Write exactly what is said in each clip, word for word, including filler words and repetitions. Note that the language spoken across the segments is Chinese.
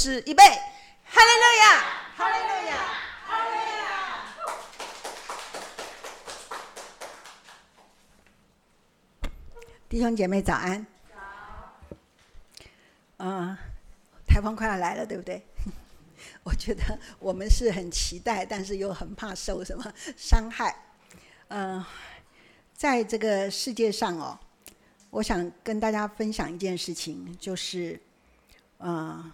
事，预备，哈利路亚，哈利路亚，哈利路亚。弟兄姐妹早安。早。嗯，台风快要来了，对不对？我觉得我们是很期待，但是又很怕受什么伤害。嗯、呃，在这个世界上哦，我想跟大家分享一件事情，就是，嗯、呃，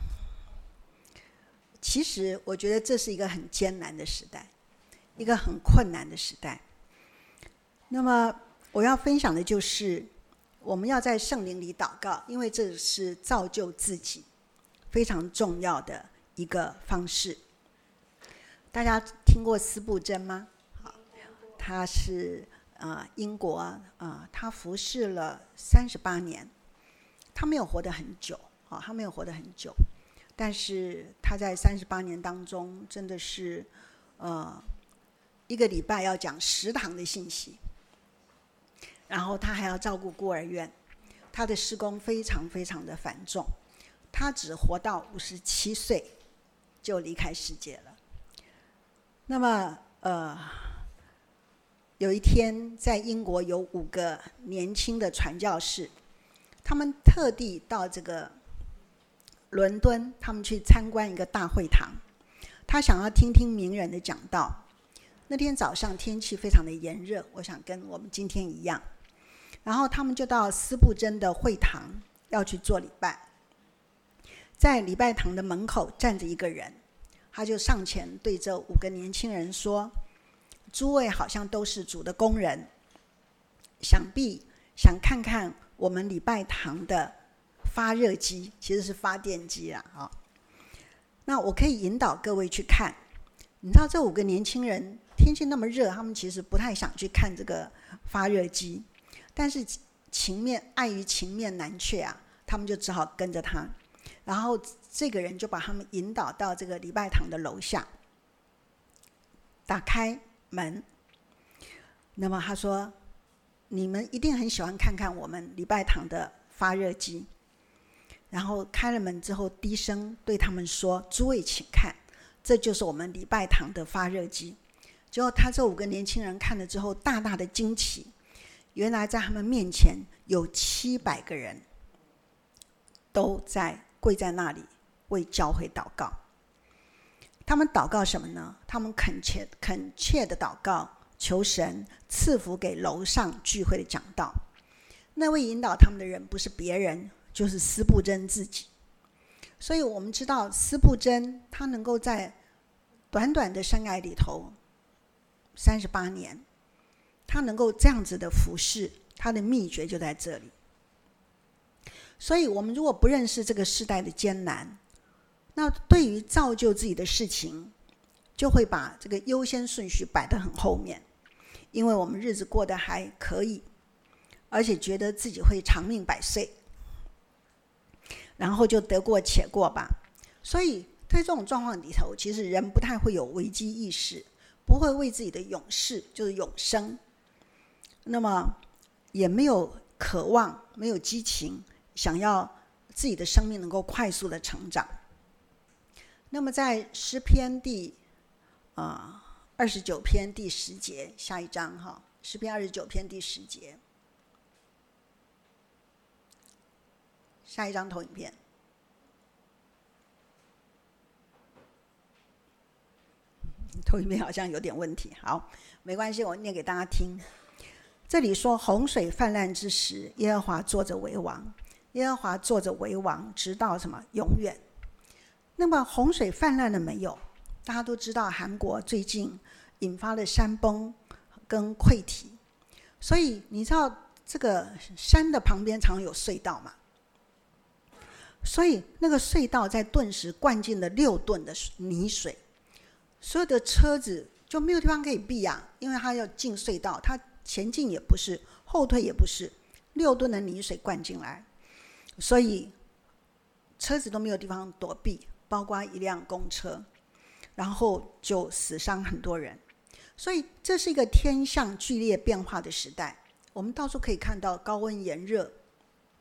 其实我觉得这是一个很艰难的时代，一个很困难的时代。那么我要分享的就是，我们要在圣灵里祷告，因为这是造就自己非常重要的一个方式。大家听过司布真吗？好，他是呃英国啊、呃，他服侍了三十八年，他没有活得很久啊、哦，他没有活得很久，但是他在三十八年当中，真的是呃一个礼拜要讲十堂的信息，然后他还要照顾孤儿院，他的事工非常非常的繁重，他只活到五十七岁就离开世界了。那么呃，有一天在英国有五个年轻的传教士，他们特地到这个伦敦，他们去参观一个大会堂，他想要听听名人的讲道。那天早上天气非常的炎热，我想跟我们今天一样，然后他们就到司布真的会堂要去做礼拜。在礼拜堂的门口站着一个人，他就上前对这五个年轻人说，诸位好像都是主的工人，想必想看看我们礼拜堂的发热机，其实是发电机啦、哦、那我可以引导各位去看。你知道这五个年轻人天气那么热，他们其实不太想去看这个发热机，但是情面碍于情面难却啊，他们就只好跟着他。然后这个人就把他们引导到这个礼拜堂的楼下，打开门。那么他说，你们一定很喜欢看看我们礼拜堂的发热机。然后开了门之后低声对他们说，诸位请看，这就是我们礼拜堂的发热机。结果他这五个年轻人看了之后大大的惊奇，原来在他们面前有七百个人都在跪在那里为教会祷告。他们祷告什么呢？他们恳切恳切的祷告，求神赐福给楼上聚会的讲道。那位引导他们的人不是别人，就是司布真自己。所以我们知道司布真他能够在短短的生涯里头三十八年，他能够这样子的服侍，他的秘诀就在这里。所以我们如果不认识这个世代的艰难，那对于造就自己的事情就会把这个优先顺序摆得很后面，因为我们日子过得还可以，而且觉得自己会长命百岁，然后就得过且过吧。所以在这种状况里头，其实人不太会有危机意识，不会为自己的永世，就是永生，那么也没有渴望，没有激情，想要自己的生命能够快速的成长。那么在诗篇第呃二十九篇第十节，下一章哈，诗篇二十九篇第十节，下一张投影片。投影片好像有点问题，好，没关系，我念给大家听。这里说，洪水泛滥之时，耶和华坐着为王，耶和华坐着为王，直到什么？永远。那么洪水泛滥了没有？大家都知道韩国最近引发了山崩跟溃堤，所以你知道这个山的旁边常有隧道嘛，所以那个隧道在顿时灌进了六吨的泥水，所有的车子就没有地方可以避啊，因为它要进隧道，它前进也不是，后退也不是，六吨的泥水灌进来，所以车子都没有地方躲避，包括一辆公车，然后就死伤很多人。所以这是一个天象剧烈变化的时代，我们到处可以看到高温炎热，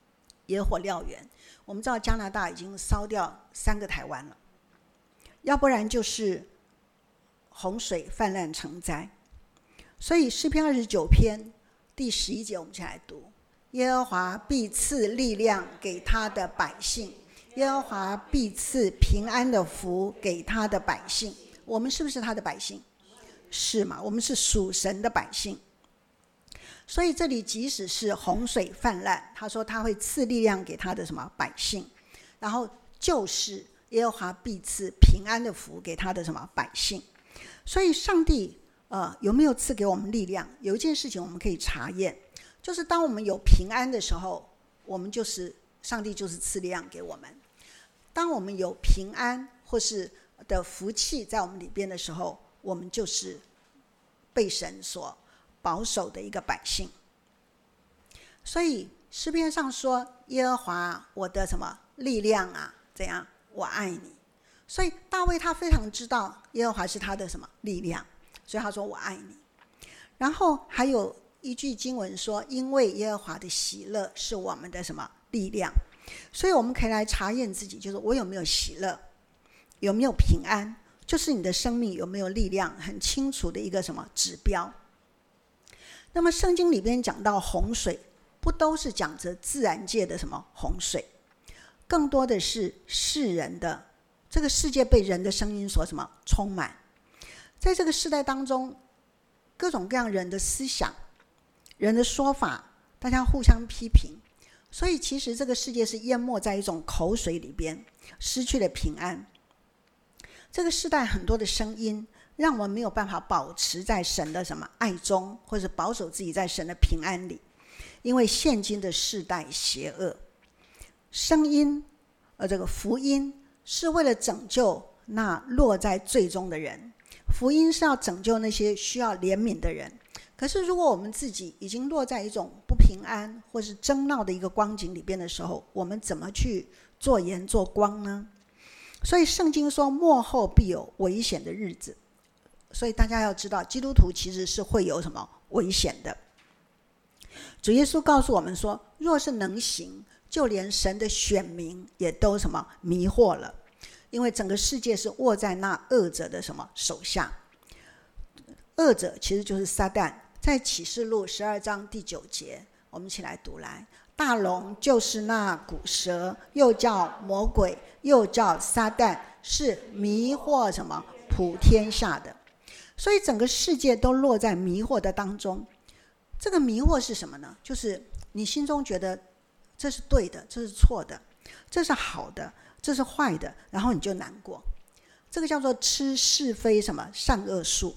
野火燎原。我们知道加拿大已经烧掉三个台湾了，要不然就是洪水泛滥成灾。所以诗篇二十九篇第十一节我们先来读：耶和华必赐力量给他的百姓，耶和华必赐平安的福给他的百姓。我们是不是他的百姓？是嘛？我们是属神的百姓。所以这里即使是洪水泛滥，他说他会赐力量给他的什么百姓，然后就是耶和华必赐平安的福给他的什么百姓。所以上帝呃有没有赐给我们力量？有一件事情我们可以查验，就是当我们有平安的时候，我们就是上帝就是赐力量给我们。当我们有平安或是的福气在我们里边的时候，我们就是被神所保守的一个百姓。所以诗篇上说：耶和华我的什么力量啊，怎样？我爱你。所以大卫他非常知道耶和华是他的什么力量，所以他说我爱你。然后还有一句经文说：因为耶和华的喜乐是我们的什么力量。所以我们可以来查验自己，就是我有没有喜乐，有没有平安，就是你的生命有没有力量，很清楚的一个什么指标。那么圣经里边讲到洪水，不都是讲着自然界的什么洪水，更多的是世人的这个世界被人的声音所什么充满。在这个世代当中，各种各样人的思想、人的说法，大家互相批评，所以其实这个世界是淹没在一种口水里边，失去了平安。这个世代很多的声音让我们没有办法保持在神的什么爱中，或者保守自己在神的平安里，因为现今的世代邪恶。声音呃，这个福音是为了拯救那落在罪中的人，福音是要拯救那些需要怜悯的人。可是如果我们自己已经落在一种不平安或是争闹的一个光景里边的时候，我们怎么去做盐做光呢？所以圣经说末后必有危险的日子，所以大家要知道基督徒其实是会有什么危险的。主耶稣告诉我们说，若是能行，就连神的选民也都什么迷惑了，因为整个世界是握在那恶者的什么手下。恶者其实就是撒旦，在启示录十二章第九节，我们一起来读来。大龙就是那古蛇，又叫魔鬼，又叫撒旦，是迷惑什么普天下的。所以整个世界都落在迷惑的当中。这个迷惑是什么呢？就是你心中觉得这是对的，这是错的，这是好的，这是坏的，然后你就难过。这个叫做吃是非什么善恶树。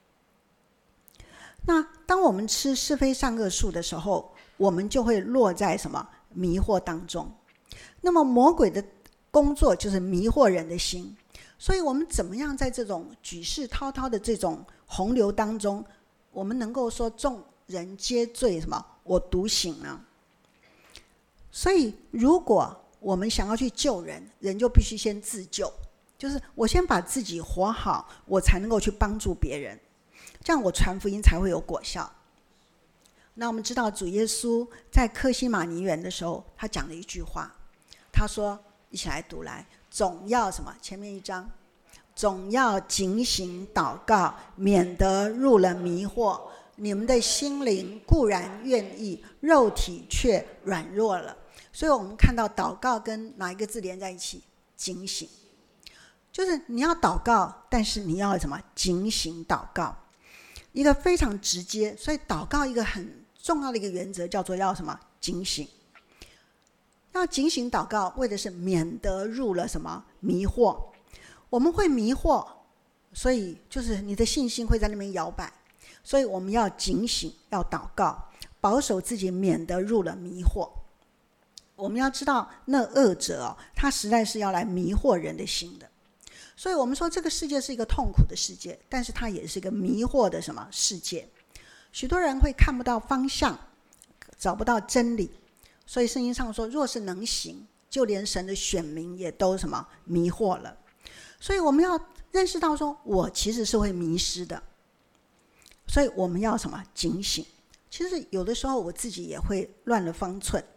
那当我们吃是非善恶树的时候，我们就会落在什么迷惑当中。那么魔鬼的工作就是迷惑人的心，所以我们怎么样在这种举世滔滔的这种洪流当中，我们能够说众人皆醉什么我独醒呢？所以如果我们想要去救人，人就必须先自救，就是我先把自己活好，我才能够去帮助别人，这样我传福音才会有果效。那我们知道主耶稣在客西马尼园的时候，他讲了一句话，他说一起来读来，总要什么？前面一章，总要警醒祷告，免得入了迷惑。你们的心灵固然愿意，肉体却软弱了。所以我们看到祷告跟哪一个字连在一起？警醒。就是你要祷告，但是你要什么？警醒祷告。一个非常直接，所以祷告一个很重要的一个原则叫做要什么？警醒。要警醒祷告，为的是免得入了什么迷惑。我们会迷惑，所以就是你的信心会在那边摇摆，所以我们要警醒，要祷告，保守自己，免得入了迷惑。我们要知道那恶者、哦、他实在是要来迷惑人的心的。所以我们说这个世界是一个痛苦的世界，但是它也是一个迷惑的什么世界。许多人会看不到方向，找不到真理，所以圣经上说若是能行，就连神的选民也都什么迷惑了。所以我们要认识到说我其实是会迷失的，所以我们要什么警醒。其实有的时候我自己也会乱了方寸，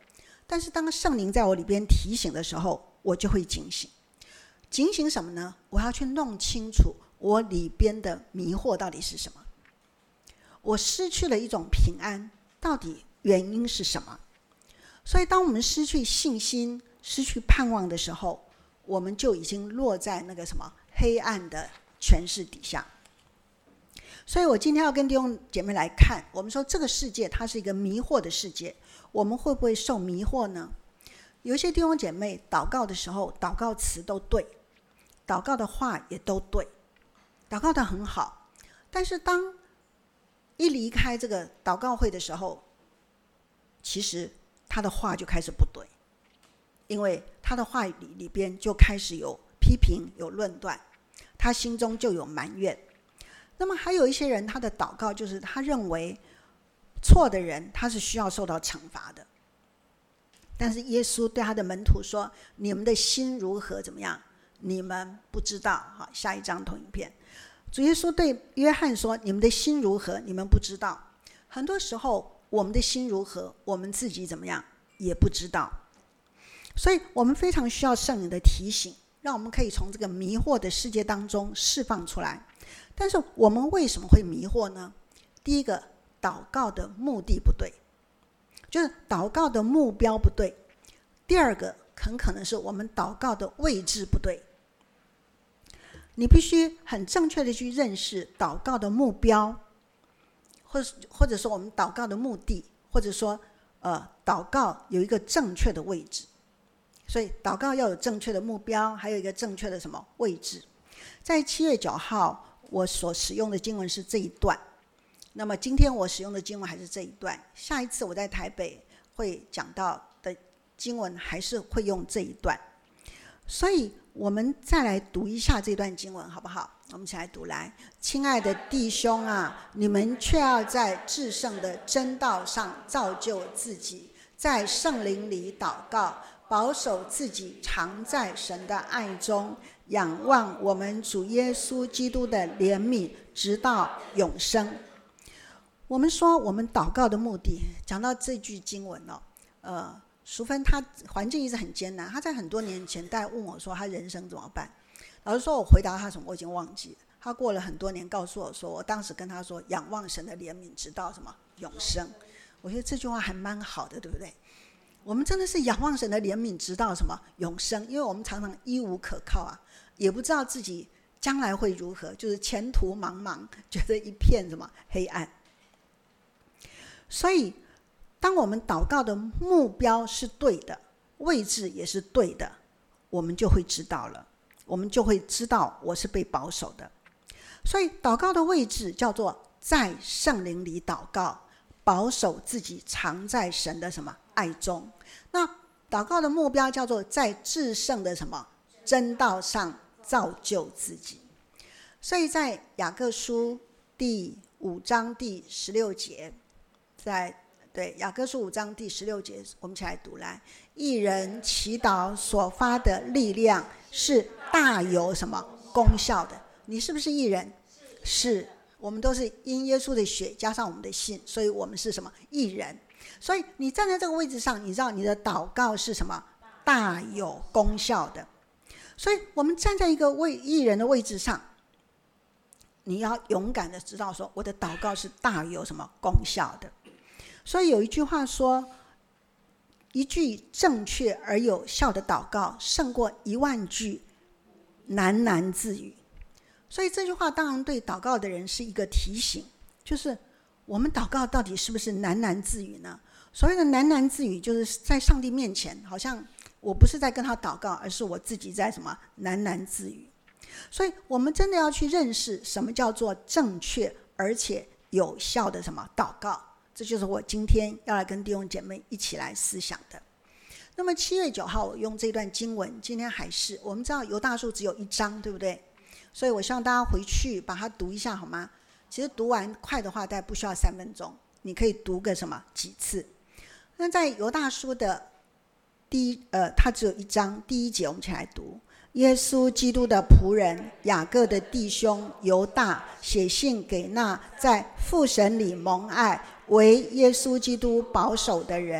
但是当圣灵在我里边提醒的时候，我就会警醒。警醒什么呢？我要去弄清楚我里边的迷惑到底是什么。我失去了一种平安，到底原因是什么？所以当我们失去信心、失去盼望的时候，我们就已经落在那个什么黑暗的权势底下。所以我今天要跟弟兄姐妹来看，我们说这个世界它是一个迷惑的世界，我们会不会受迷惑呢？有一些弟兄姐妹祷告的时候，祷告词都对，祷告的话也都对，祷告的很好，但是当一离开这个祷告会的时候，其实他的话就开始不对，因为他的话里里边就开始有批评、有论断，他心中就有埋怨。那么还有一些人，他的祷告就是他认为错的人他是需要受到惩罚的，但是耶稣对他的门徒说：“你们的心如何？怎么样？你们不知道。”好，下一张投影片，主耶稣对约翰说：“你们的心如何？你们不知道。”很多时候，我们的心如何，我们自己怎么样也不知道。所以我们非常需要圣灵的提醒，让我们可以从这个迷惑的世界当中释放出来。但是我们为什么会迷惑呢？第一个，祷告的目的不对，就是祷告的目标不对。第二个，很可能是我们祷告的位置不对。你必须很正确的去认识祷告的目标，或者或者说我们祷告的目的，或者说呃，祷告有一个正确的位置。所以祷告要有正确的目标，还有一个正确的什么位置。在七月九号我所使用的经文是这一段，那么今天我使用的经文还是这一段，下一次我在台北会讲到的经文还是会用这一段。所以我们再来读一下这段经文好不好？我们一起来读来。亲爱的弟兄啊，你们却要在至圣的真道上造就自己，在圣灵里祷告，保守自己常在神的爱中，仰望我们主耶稣基督的怜悯，直到永生。我们说我们祷告的目的，讲到这句经文哦，呃，淑芬她环境一直很艰难，她在很多年前大概问我说她人生怎么办，老实说我回答她什么我已经忘记了。她过了很多年告诉我说，我当时跟她说仰望神的怜悯，直到什么永生。我觉得这句话还蛮好的，对不对？我们真的是仰望神的怜悯，直到什么永生，因为我们常常一无可靠啊，也不知道自己将来会如何，就是前途茫茫，觉得一片什么黑暗。所以当我们祷告的目标是对的，位置也是对的，我们就会知道了，我们就会知道我是被保守的。所以祷告的位置叫做在圣灵里祷告，保守自己常在神的什么爱中。那祷告的目标叫做在至圣的什么真道上造就自己。所以在雅各书第五章第十六节，在对雅各书五章第十六节，我们一起来读来。义人祈祷所发的力量是大有什么功效的。你是不是义人？是，我们都是因耶稣的血加上我们的信，所以我们是什么义人。所以你站在这个位置上，你知道你的祷告是什么大有功效的。所以我们站在一个位义人的位置上，你要勇敢的知道说，我的祷告是大有什么功效的。所以有一句话说，一句正确而有效的祷告胜过一万句喃喃自语。所以这句话当然对祷告的人是一个提醒，就是我们祷告到底是不是喃喃自语呢？所谓的喃喃自语，就是在上帝面前，好像我不是在跟他祷告，而是我自己在什么喃喃自语。所以我们真的要去认识什么叫做正确而且有效的什么祷告，这就是我今天要来跟弟兄姐妹一起来思想的。那么七月九号我用这段经文，今天还是我们知道犹大书只有一章，对不对？所以我希望大家回去把它读一下好吗？其实读完快的话大概不需要三分钟，你可以读个什么几次。那在犹大书的第一呃，它只有一章，第一节我们一起来读。耶稣基督的仆人雅各的弟兄犹大写信给那在父神里蒙爱为耶稣基督保守的人，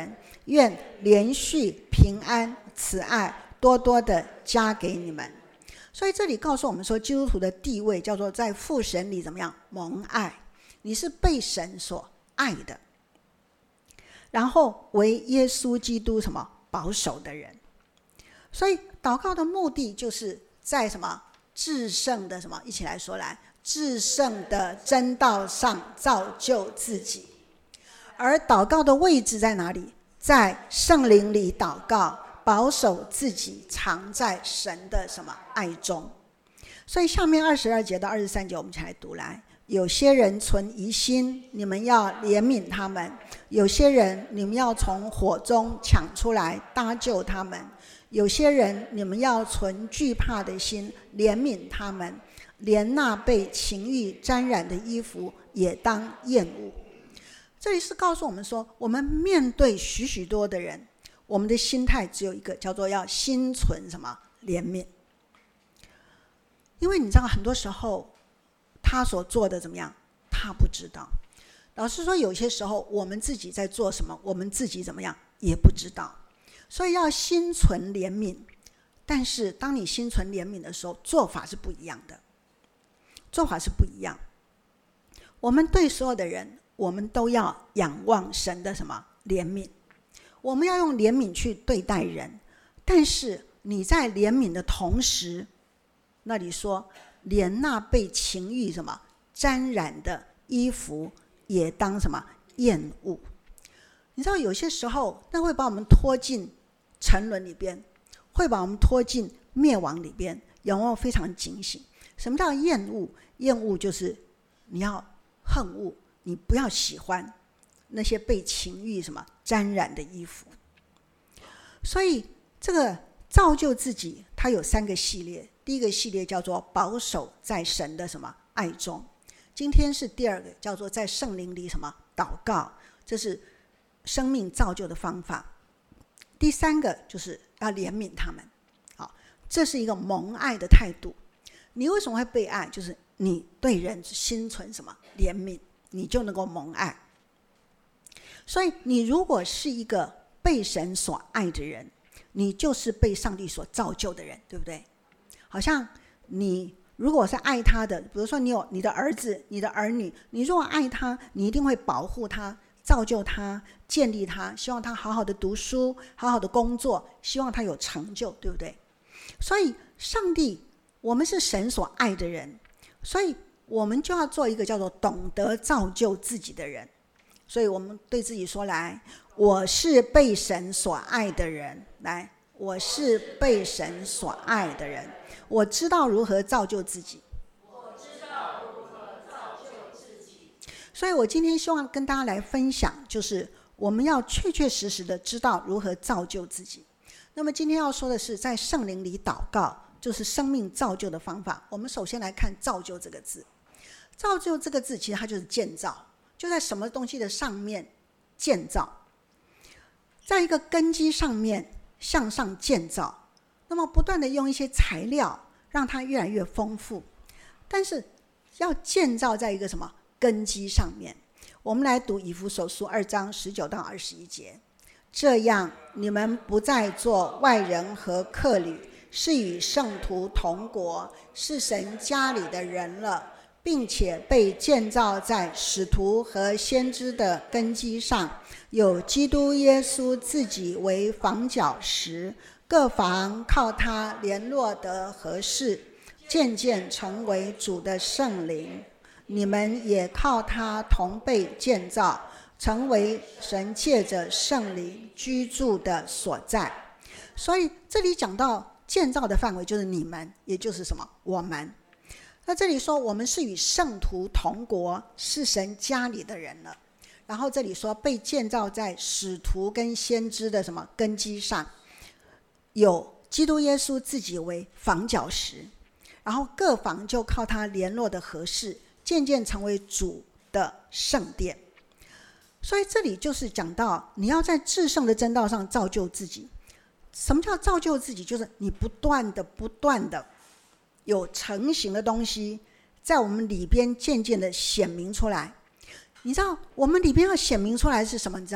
愿连续平安慈爱多多的加给你们。所以这里告诉我们说，基督徒的地位叫做在父神里怎么样？蒙爱，你是被神所爱的，然后为耶稣基督什么保守的人。所以祷告的目的就是在什么至圣的什么，一起来说来，至圣的真道上造就自己。而祷告的位置在哪里？在圣灵里祷告，保守自己藏在神的什么爱中。所以下面二十二节到二十三节我们一起来读来。有些人存疑心，你们要怜悯他们；有些人你们要从火中抢出来搭救他们；有些人你们要存惧怕的心怜悯他们，连那被情欲沾染的衣服也当厌恶。这里是告诉我们说，我们面对许许多的人，我们的心态只有一个，叫做要心存什么？怜悯。因为你知道很多时候他所做的怎么样，他不知道。老实说，有些时候我们自己在做什么，我们自己怎么样也不知道。所以要心存怜悯，但是当你心存怜悯的时候，做法是不一样的，做法是不一样。我们对所有的人，我们都要仰望神的什么怜悯，我们要用怜悯去对待人。但是你在怜悯的同时，那里说连那被情欲什么沾染的衣服也当什么厌恶。你知道有些时候那会把我们拖进沉沦里边，会把我们拖进灭亡里边，仰望非常警醒。什么叫厌恶？厌恶就是你要恨恶，你不要喜欢那些被情欲什么沾染的衣服。所以这个造就自己它有三个系列，第一个系列叫做保守在神的什么爱中，今天是第二个，叫做在圣灵里什么祷告，这是生命造就的方法。第三个就是要怜悯他们，好，这是一个蒙爱的态度。你为什么会被爱？就是你对人心存什么怜悯，你就能够蒙爱。所以你如果是一个被神所爱的人，你就是被上帝所造就的人，对不对？好像你如果是爱他的，比如说你有你的儿子，你的儿女，你如果爱他，你一定会保护他，造就他，建立他，希望他好好的读书，好好的工作，希望他有成就，对不对？所以上帝，我们是神所爱的人，所以我们就要做一个叫做懂得造就自己的人。所以我们对自己说来，我是被神所爱的人，来，我是被神所爱的人，我知道如何造就自己，我知道如何造就自己。所以我今天希望跟大家来分享，就是我们要确确实实的知道如何造就自己。那么今天要说的是在圣灵里祷告，就是生命造就的方法。我们首先来看造就这个字。造就这个字其实它就是建造，就在什么东西的上面建造，在一个根基上面向上建造，那么不断的用一些材料让它越来越丰富，但是要建造在一个什么根基上面。我们来读以弗所书二章十九到二十一节。这样你们不再做外人和客旅，是与圣徒同国，是神家里的人了，并且被建造在使徒和先知的根基上，有基督耶稣自己为房角石，各房靠他联络得合适，渐渐成为主的圣灵。你们也靠他同被建造，成为神借着圣灵居住的所在。所以这里讲到建造的范围就是你们，也就是什么？我们。那这里说我们是与圣徒同国，是神家里的人了。然后这里说被建造在使徒跟先知的什么根基上，有基督耶稣自己为房角石，然后各房就靠他联络的合适，渐渐成为主的圣殿。所以这里就是讲到你要在至圣的真道上造就自己。什么叫造就自己？就是你不断的不断的有成型的东西在我们里边渐渐的显明出来。你知道我们里边要显明出来是什么？你知道吗？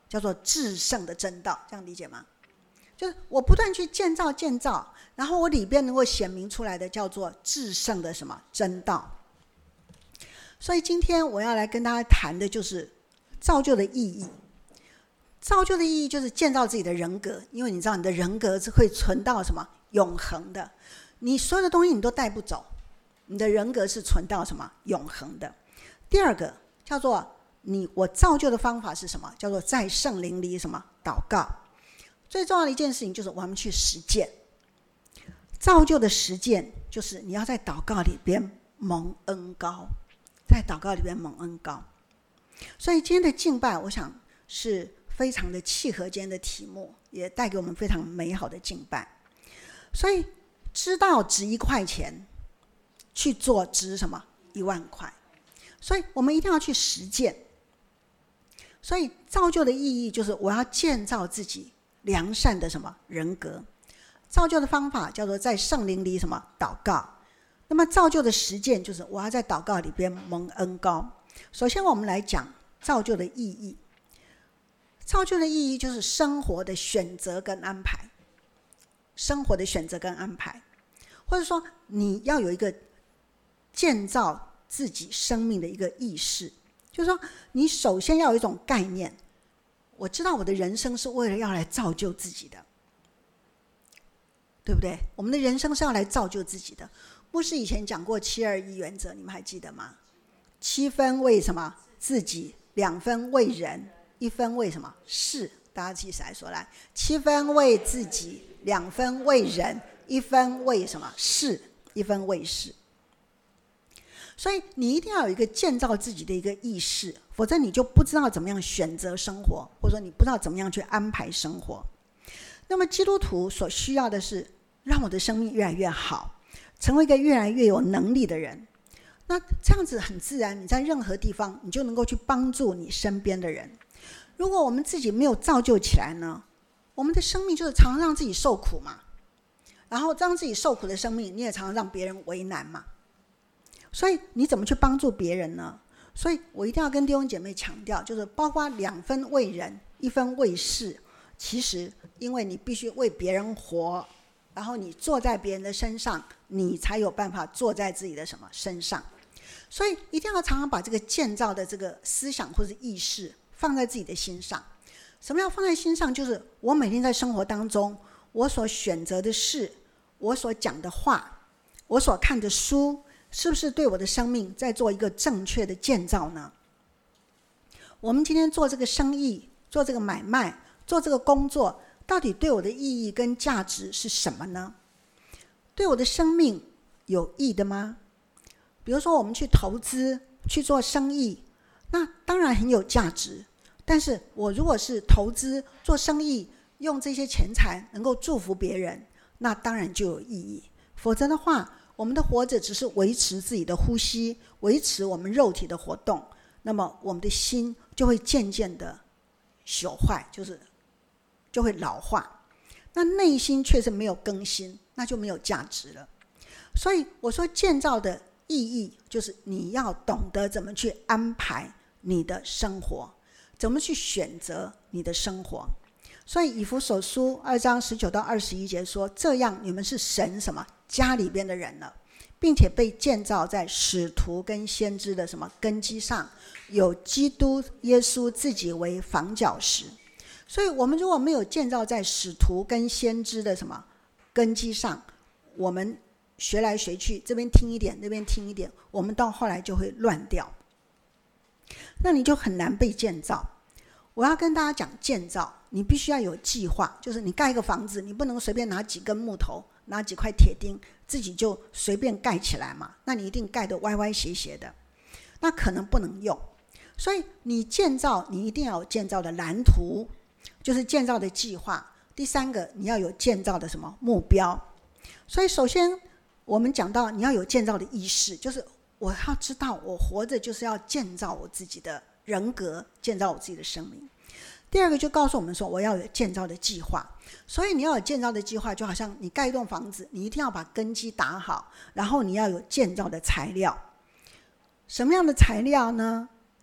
叫做至圣的真道，这样理解吗？就是我不断去建造建造，然后我里边能够显明出来的叫做至圣的什么真道。所以今天我要来跟大家谈的就是造就的意义。造就的意义就是建造自己的人格，因为你知道你的人格是会存到什么永恒的，你所有的东西你都带不走，你的人格是存到什么永恒的。第二个叫做你我造就的方法是什么？叫做在圣灵里什么祷告。最重要的一件事情就是我们去实践。造就的实践就是你要在祷告里边蒙恩膏，在祷告里边蒙恩膏。所以今天的敬拜我想是非常的契合今天的题目，也带给我们非常美好的敬拜。所以知道值一块钱，去做值什么一万块。所以我们一定要去实践。所以造就的意义就是我要建造自己良善的什么人格。造就的方法叫做在圣灵里什么祷告。那么造就的实践就是我要在祷告里边蒙恩膏。首先我们来讲造就的意义。造就的意义就是生活的选择跟安排。生活的选择跟安排，或者说你要有一个建造自己生命的一个意识，就是说你首先要有一种概念，我知道我的人生是为了要来造就自己的，对不对？我们的人生是要来造就自己的。牧师以前讲过七二一原则，你们还记得吗？七分为什么自己，两分为人，一分为什么事。大家起来说来，七分为自己，两分为人，一分为什么事，一分为事。所以你一定要有一个建造自己的一个意识，否则你就不知道怎么样选择生活，或者说你不知道怎么样去安排生活。那么基督徒所需要的是让我的生命越来越好，成为一个越来越有能力的人。那这样子很自然，你在任何地方你就能够去帮助你身边的人。如果我们自己没有造就起来呢，我们的生命就是常常让自己受苦嘛，然后让自己受苦的生命你也常常让别人为难嘛。所以你怎么去帮助别人呢？所以我一定要跟弟兄姐妹强调，就是包括两分为人，一分为事。其实因为你必须为别人活，然后你坐在别人的身上，你才有办法坐在自己的什么身上。所以一定要常常把这个建造的这个思想或者意识放在自己的心上。什么叫放在心上？就是我每天在生活当中，我所选择的事，我所讲的话，我所看的书，是不是对我的生命在做一个正确的建造呢？我们今天做这个生意，做这个买卖，做这个工作，到底对我的意义跟价值是什么呢？对我的生命有益的吗？比如说我们去投资，去做生意，那当然很有价值。但是我如果是投资做生意，用这些钱财能够祝福别人，那当然就有意义。否则的话，我们的活着只是维持自己的呼吸，维持我们肉体的活动，那么我们的心就会渐渐的朽坏，就是就会老化。那内心却是没有更新，那就没有价值了。所以我说建造的意义就是你要懂得怎么去安排你的生活，怎么去选择你的生活。所以以弗所书二章十九到二十一节说，这样你们是神什么家里边的人了，并且被建造在使徒跟先知的什么根基上，有基督耶稣自己为房角石。所以我们如果没有建造在使徒跟先知的什么根基上，我们学来学去，这边听一点那边听一点，我们到后来就会乱掉，那你就很难被建造。我要跟大家讲建造，你必须要有计划，就是你盖一个房子，你不能随便拿几根木头，拿几块铁钉，自己就随便盖起来嘛，那你一定盖得歪歪斜斜的，那可能不能用。所以你建造，你一定要有建造的蓝图，就是建造的计划。第三个，你要有建造的什么目标。所以首先我们讲到你要有建造的意识，就是我要知道我活着就是要建造我自己的人格，建造我自己的生命。第二个就告诉我们说，我要有建造的计划。所以你要有建造的计划，就好像你盖一栋房子，你一定要把根基打好，然后你要有建造的材料。什么样的材料呢？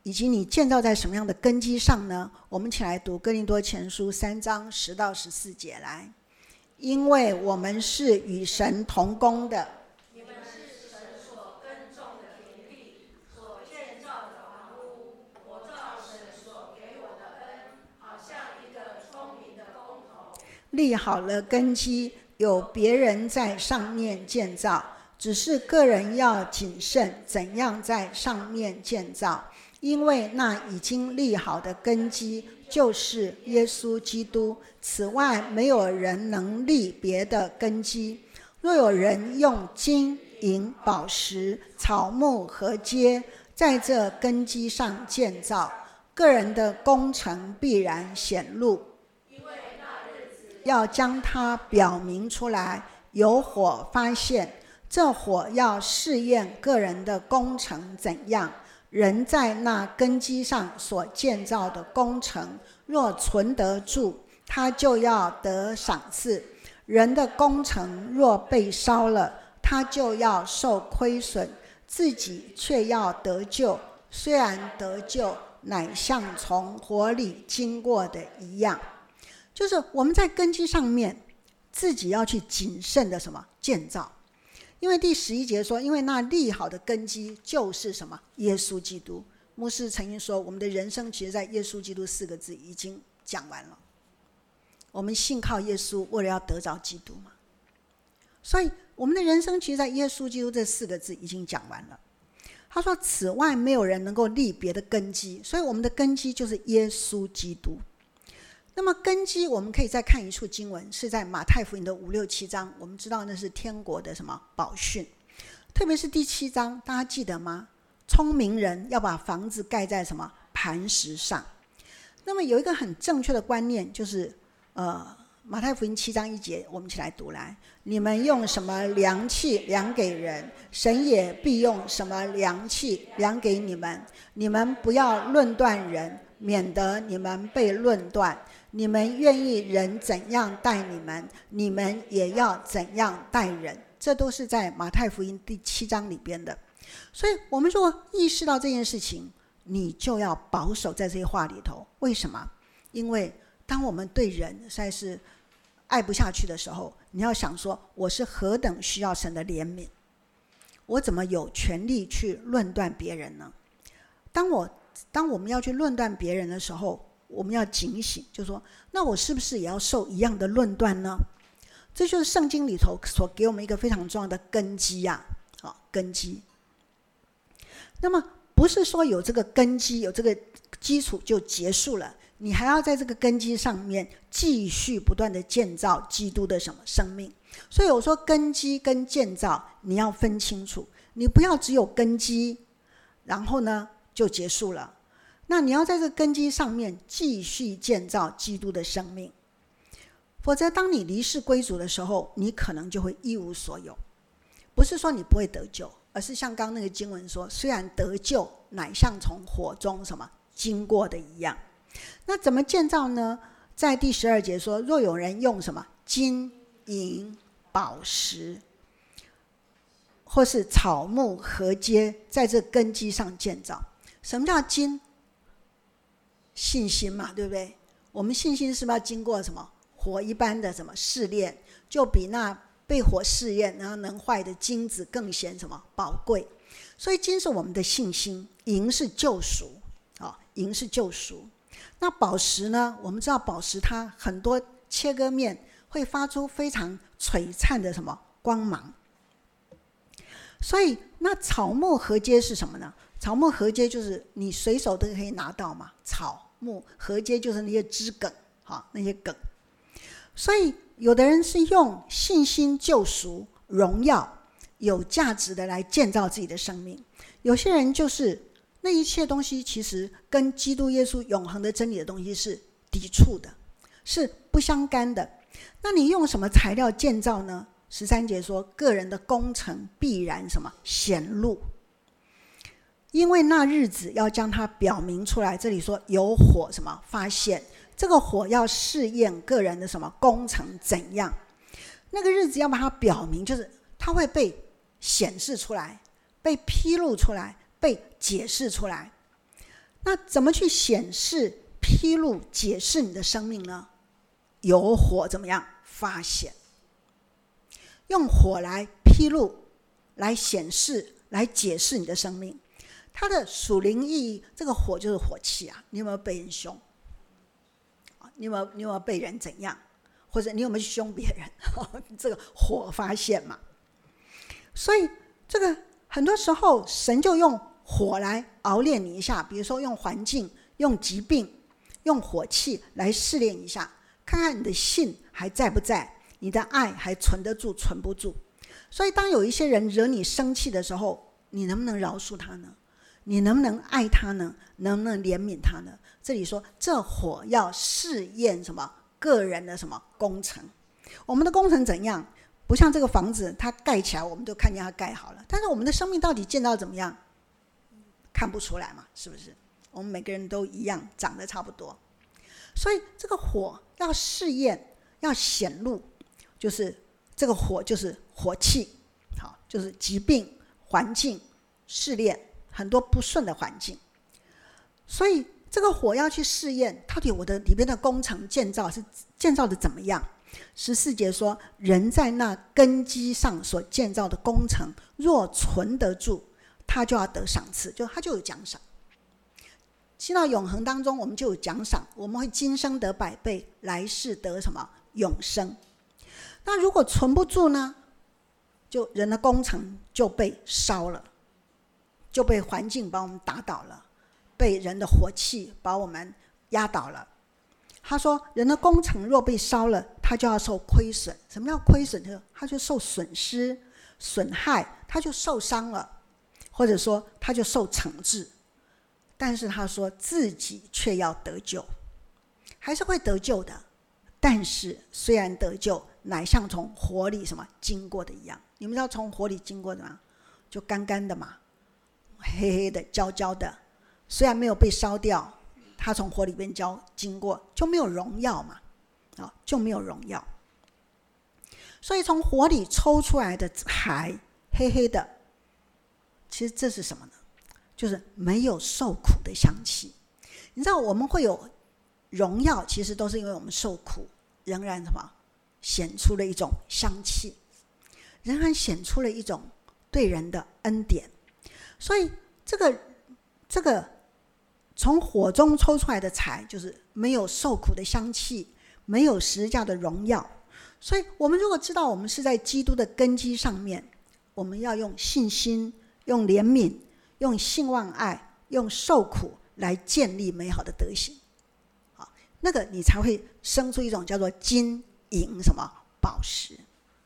以及你建造在什么样的根基上呢？我们一起来读哥林多前书三章十到十四节来。因为我们是与神同工的， 你们是神所耕种的田地，所建造的房屋。我照神所给我的恩，好像一个聪明的工头， 立好了根基，有别人在上面建造，只是个人要谨慎怎样在上面建造，因为那已经立好的根基就是耶稣基督，此外没有人能立别的根基。若有人用金银宝石草木禾秸在这根基上建造，个人的工程必然显露， 因为那日子要将它表明出来，有火发现，这火要试验个人的工程怎样。人在那根基上所建造的工程若存得住，他就要得赏赐；人的工程若被烧了，他就要受亏损，自己却要得救，虽然得救乃像从火里经过的一样。就是我们在根基上面自己要去谨慎的什么建造。因为第十一节说，因为那立好的根基就是什么？耶稣基督。牧师曾经说，我们的人生其实在耶稣基督四个字已经讲完了。我们信靠耶稣，为了要得着基督嘛。所以我们的人生其实在耶稣基督这四个字已经讲完了。他说此外没有人能够立别的根基，所以我们的根基就是耶稣基督。那么根基我们可以再看一处经文，是在马太福音的五六七章，我们知道那是天国的什么宝训，特别是第七章，大家记得吗？聪明人要把房子盖在什么磐石上。那么有一个很正确的观念，就是呃，马太福音七章一节，我们一起来读来。你们用什么量器量给人，神也必用什么量器量给你们。你们不要论断人，免得你们被论断。你们愿意人怎样待你们，你们也要怎样待人。这都是在马太福音第七章里边的。所以我们如果意识到这件事情，你就要保守在这些话里头。为什么？因为当我们对人实在是爱不下去的时候，你要想说，我是何等需要神的怜悯，我怎么有权利去论断别人呢？当我当我们要去论断别人的时候，我们要警醒，就说那我是不是也要受一样的论断呢？这就是圣经里头所给我们一个非常重要的根基呀、啊哦，根基。那么不是说有这个根基有这个基础就结束了，你还要在这个根基上面继续不断的建造基督的什么生命。所以我说根基跟建造你要分清楚，你不要只有根基然后呢就结束了，那你要在这个根基上面继续建造基督的生命，否则当你离世归主的时候，你可能就会一无所有。不是说你不会得救，而是像刚刚那个经文说，虽然得救乃像从火中什么经过的一样。那怎么建造呢？在第十二节说，若有人用什么金银宝石或是草木禾秸在这根基上建造。什么叫金？信心嘛，对不对？我们信心是不是要经过什么火一般的什么试炼，就比那被火试验然后能坏的金子更显什么宝贵。所以金是我们的信心，银是救赎、哦、银是救赎。那宝石呢？我们知道宝石它很多切割面会发出非常璀璨的什么光芒。所以那草木禾秸是什么呢？草木禾秸就是你随手都可以拿到嘛，草木禾秸就是那些枝梗、哦、那些梗。所以有的人是用信心、救赎、荣耀有价值的来建造自己的生命，有些人就是那一切东西其实跟基督耶稣永恒的真理的东西是抵触的，是不相干的。那你用什么材料建造呢？十三节说，个人的工程必然什么显露，因为那日子要将它表明出来。这里说有火什么发现，这个火要试验个人的什么工程怎样。那个日子要把它表明，就是它会被显示出来，被披露出来，被解释出来。 那怎么去显示、披露、解释你的生命呢？由火怎么样发现？用火来披露、来显示、来解释你的生命。它的属灵意义，这个火就是火气啊！你有没有被人凶？你有没有你有没有被人怎样？或者你有没有去凶别人？这个火发现嘛。所以这个很多时候神就用火来熬炼你一下，比如说用环境、用疾病、用火气来试炼一下，看看你的信还在不在，你的爱还存得住存不住。所以当有一些人惹你生气的时候，你能不能饶恕他呢？你能不能爱他呢？能不能怜悯他呢？这里说这火要试验什么？个人的什么工程。我们的工程怎样？不像这个房子它盖起来我们就看见它盖好了，但是我们的生命到底建造怎么样？看不出来嘛，是不是？我们每个人都一样，长得差不多。所以这个火要试验，要显露，就是这个火就是火气，好，就是疾病、环境、试炼，很多不顺的环境。所以这个火要去试验，到底我的里边的工程建造是建造的怎么样？十四节说，人在那根基上所建造的工程，若存得住，他就要得赏赐，就他就有奖赏。进到永恒当中，我们就有奖赏，我们会今生得百倍，来世得什么？永生。那如果存不住呢？就人的工程就被烧了，就被环境把我们打倒了，被人的火气把我们压倒了。他说人的工程若被烧了，他就要受亏损。什么叫亏损？他就受损失、损害，他就受伤了，或者说他就受惩治。但是他说自己却要得救，还是会得救的。但是虽然得救，乃像从火里什么经过的一样。你们知道从火里经过的吗？就干干的嘛，黑黑的、焦焦的。虽然没有被烧掉，他从火里边焦经过，就没有荣耀嘛，啊，就没有荣耀。所以从火里抽出来的柴，黑黑的，其实这是什么呢？就是没有受苦的香气。你知道我们会有荣耀，其实都是因为我们受苦，仍然什么显出了一种香气，仍然显出了一种对人的恩典。所以这个这个从火中抽出来的柴，就是没有受苦的香气，没有十字架的荣耀。所以我们如果知道我们是在基督的根基上面，我们要用信心、用怜悯、用信望爱、用受苦来建立美好的德行。好，那个你才会生出一种叫做金银什么宝石。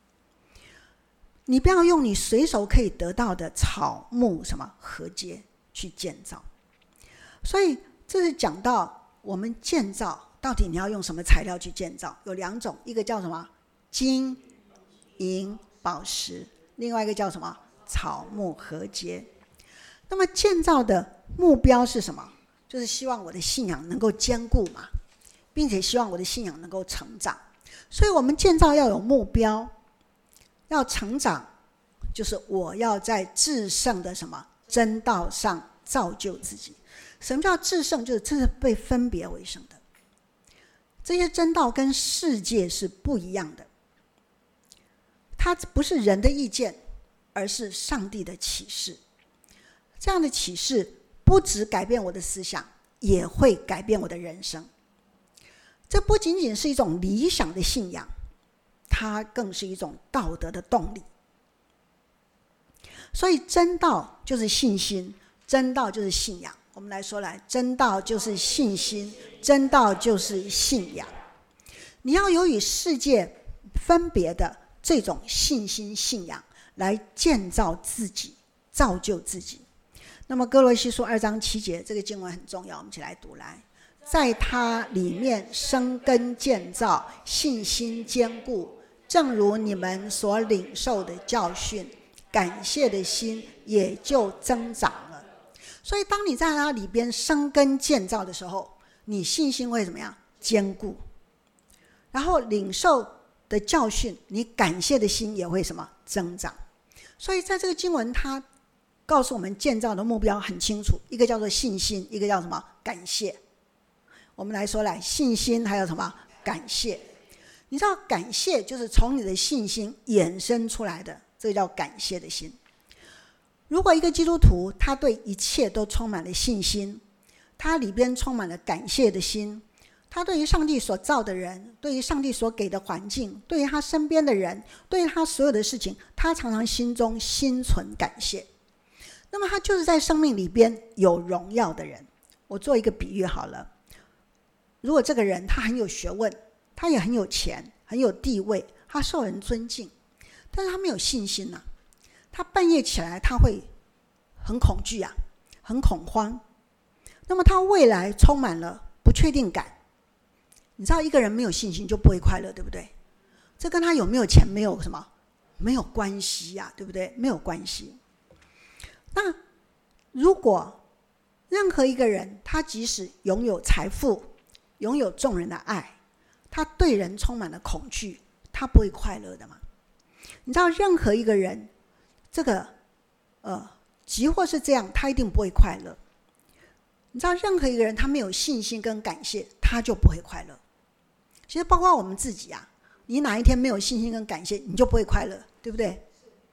你不要用你随手可以得到的草木什么禾秸去建造。所以这是讲到我们建造到底你要用什么材料去建造，有两种，一个叫什么金银宝石，另外一个叫什么草木禾秸。那么建造的目标是什么？就是希望我的信仰能够坚固嘛，并且希望我的信仰能够成长。所以我们建造要有目标，要成长，就是我要在至圣的什么真道上造就自己。什么叫至圣？就是这是被分别为圣的，这些真道跟世界是不一样的，它不是人的意见，而是上帝的启示。这样的启示不只改变我的思想，也会改变我的人生。这不仅仅是一种理想的信仰，它更是一种道德的动力。所以真道就是信心，真道就是信仰。我们来说来，真道就是信心，真道就是信仰。你要有与世界分别的这种信心信仰，来建造自己，造就自己。那么哥罗西书二章七节，这个经文很重要，我们一起来读来。在他里面生根建造，信心坚固，正如你们所领受的教训，感谢的心也就增长了。所以当你在他里边生根建造的时候，你信心会怎么样？坚固。然后领受的教训，你感谢的心也会什么？增长。所以在这个经文它告诉我们建造的目标很清楚，一个叫做信心，一个叫什么？ 感谢。我们来说来，信心还有什么？感谢。你知道感谢就是从你的信心衍生出来的，这个叫感谢的心。如果一个基督徒他对一切都充满了信心，他里边充满了感谢的心，他对于上帝所造的人，对于上帝所给的环境，对于他身边的人，对于他所有的事情，他常常心中心存感谢，那么他就是在生命里边有荣耀的人。我做一个比喻好了，如果这个人他很有学问，他也很有钱，很有地位，他受人尊敬，但是他没有信心啊，他半夜起来他会很恐惧啊，很恐慌，那么他未来充满了不确定感。你知道一个人没有信心就不会快乐，对不对？这跟他有没有钱没有什么没有关系呀、啊，对不对？没有关系。那如果任何一个人他即使拥有财富，拥有众人的爱，他对人充满了恐惧，他不会快乐的嘛？你知道任何一个人这个呃即或是这样，他一定不会快乐。你知道任何一个人他没有信心跟感谢，他就不会快乐。其实包括我们自己啊，你哪一天没有信心跟感谢，你就不会快乐，对不对？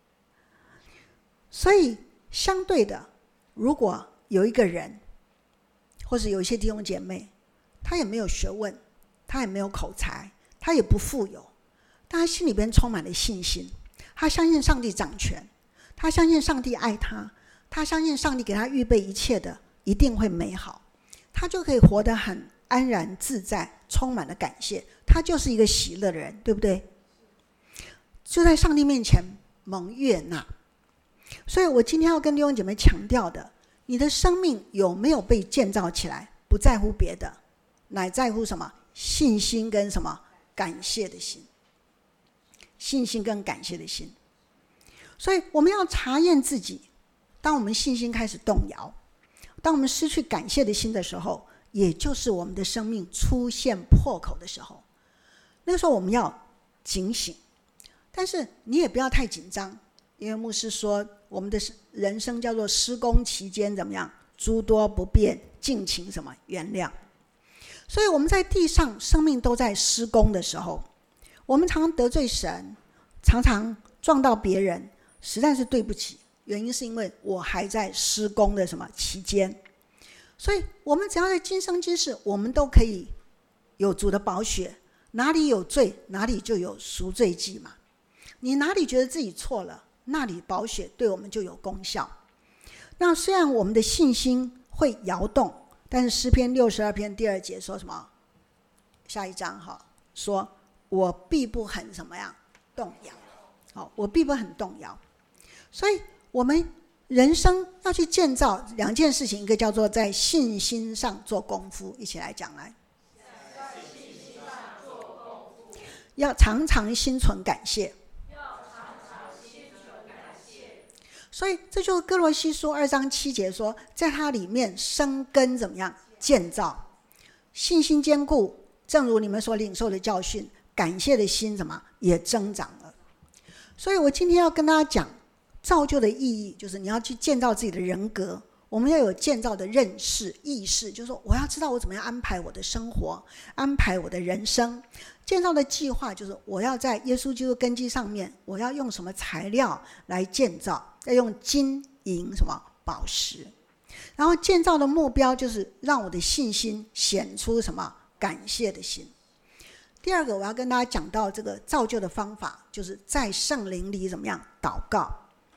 所以相对的，如果有一个人或是有一些弟兄姐妹，他也没有学问，他也没有口才，他也不富有，但他心里边充满了信心，他相信上帝掌权，他相信上帝爱他，他相信上帝给他预备一切的一定会美好，他就可以活得很安然自在，充满了感谢，他就是一个喜乐的人，对不对？就在上帝面前蒙悦纳。所以我今天要跟弟兄姐妹强调的，你的生命有没有被建造起来，不在乎别的，乃在乎什么？信心跟什么？感谢的心。信心跟感谢的心。所以我们要查验自己，当我们信心开始动摇，当我们失去感谢的心的时候，也就是我们的生命出现破口的时候，那个时候我们要警醒。但是你也不要太紧张，因为牧师说我们的人生叫做施工期间怎么样？诸多不便，敬请什么？原谅。所以我们在地上生命都在施工的时候，我们常常得罪神，常常撞到别人，实在是对不起。原因是因为我还在施工的什么期间。所以我们只要在今生今世，我们都可以有主的宝血，哪里有罪哪里就有赎罪祭嘛。你哪里觉得自己错了，那里宝血对我们就有功效。那虽然我们的信心会摇动，但是诗篇六十二篇第二节说什么？下一章哈，说我必不很什么样动摇。好，我必不很动摇。所以我们人生要去建造两件事情，一个叫做在信心上做功夫，一起来讲来。 在信心上做功夫， 要常常心存感谢。 要常常心存感谢。 所以这就是哥罗西书二章七节说，在它里面生根怎么样？建造信心坚固，正如你们所领受的教训，感谢的心怎么也增长了。所以我今天要跟大家讲造就的意义，就是你要去建造自己的人格，我们要有建造的认识意识，就是说我要知道我怎么样安排我的生活，安排我的人生。建造的计划就是我要在耶稣基督根基上面，我要用什么材料来建造，要用金银什么宝石。然后建造的目标就是让我的信心显出什么？感谢的心。第二个我要跟大家讲到这个造就的方法，就是在圣灵里怎么样祷告。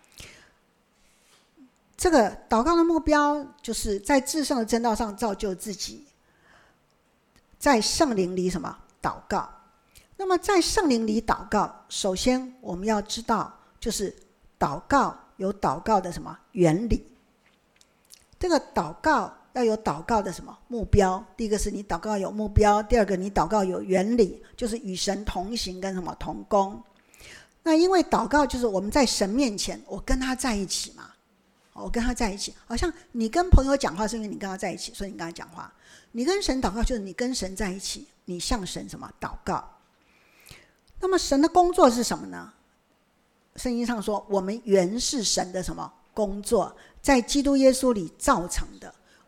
这个祷告的目标就是在至圣的真道上造就自己，在圣灵里什么祷告。那么在圣灵里祷告，首先我们要知道，就是祷告有祷告的什么原理。这个祷告要有祷告的什么目标？第一个是你祷告有目标，第二个你祷告有原理，就是与神同行跟什么同工。那因为祷告就是我们在神面前，我跟他在一起嘛，我跟他在一起，好像你跟朋友讲话是因为你跟他在一起，所以你跟他讲话。你跟神祷告就是你跟神在一起，你向神什么祷告。那么神的工作是什么呢？圣经上说，我们原是神的什么工作，在基督耶稣里造成的。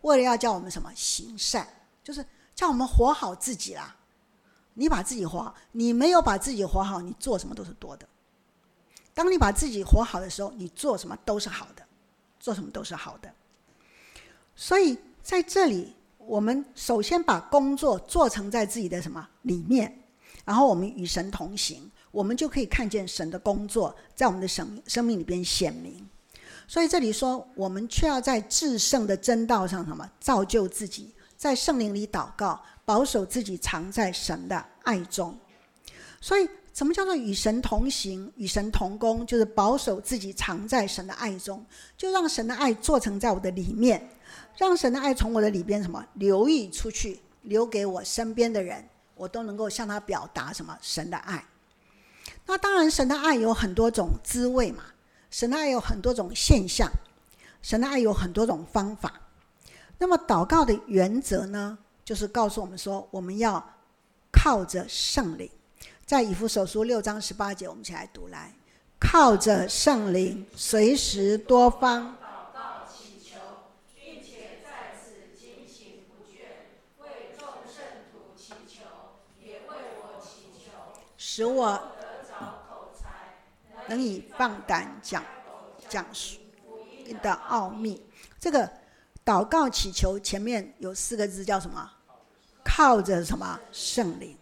为了要叫我们什么行善，就是叫我们活好自己啦。你把自己活好，你没有把自己活好，你做什么都是多的。当你把自己活好的时候，你做什么都是好的，做什么都是好的。所以在这里，我们首先把工作做成在自己的什么里面，然后我们与神同行，我们就可以看见神的工作在我们的生生命里边显明。所以这里说，我们却要在至圣的真道上什么造就自己，在圣灵里祷告，保守自己藏在神的爱中。所以什么叫做与神同行，与神同工？就是保守自己藏在神的爱中，就让神的爱做成在我的里面，让神的爱从我的里边什么流溢出去，留给我身边的人，我都能够向他表达什么神的爱。那当然神的爱有很多种滋味嘛，神的爱有很多种现象，神的爱有很多种方法。那么祷告的原则呢，就是告诉我们说，我们要靠着圣灵。在以弗所书六章十八节，我们一起来读来，靠着圣灵随时多方祷告祈求，并且在此警醒不倦，为众圣徒祈求，也为我祈求， 使我得着口才， 能以放胆讲讲述的奥秘。这个祷告祈求前面有四个字叫什么？靠着什么？圣灵。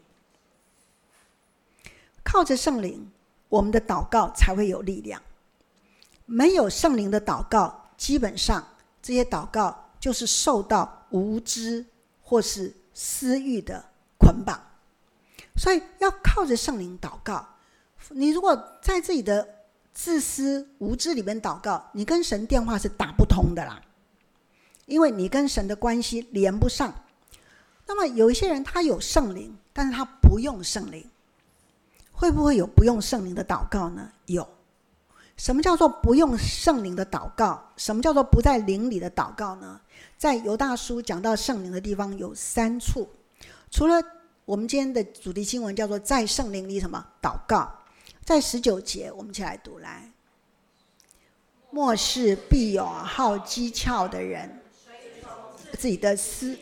靠着圣灵，我们的祷告才会有力量。没有圣灵的祷告，基本上这些祷告就是受到无知或是私欲的捆绑。所以要靠着圣灵祷告。你如果在自己的自私无知里面祷告，你跟神电话是打不通的啦，因为你跟神的关系连不上。那么有一些人他有圣灵，但是他不用圣灵。会不会有不用圣灵的祷告呢？有。什么叫做不用圣灵的祷告？什么叫做不在灵里的祷告呢？在犹大书讲到圣灵的地方有三处，除了我们今天的主题经文叫做在圣灵里什么祷告，在十九节我们一起来读来，末世必有好讥诮的人，自己的私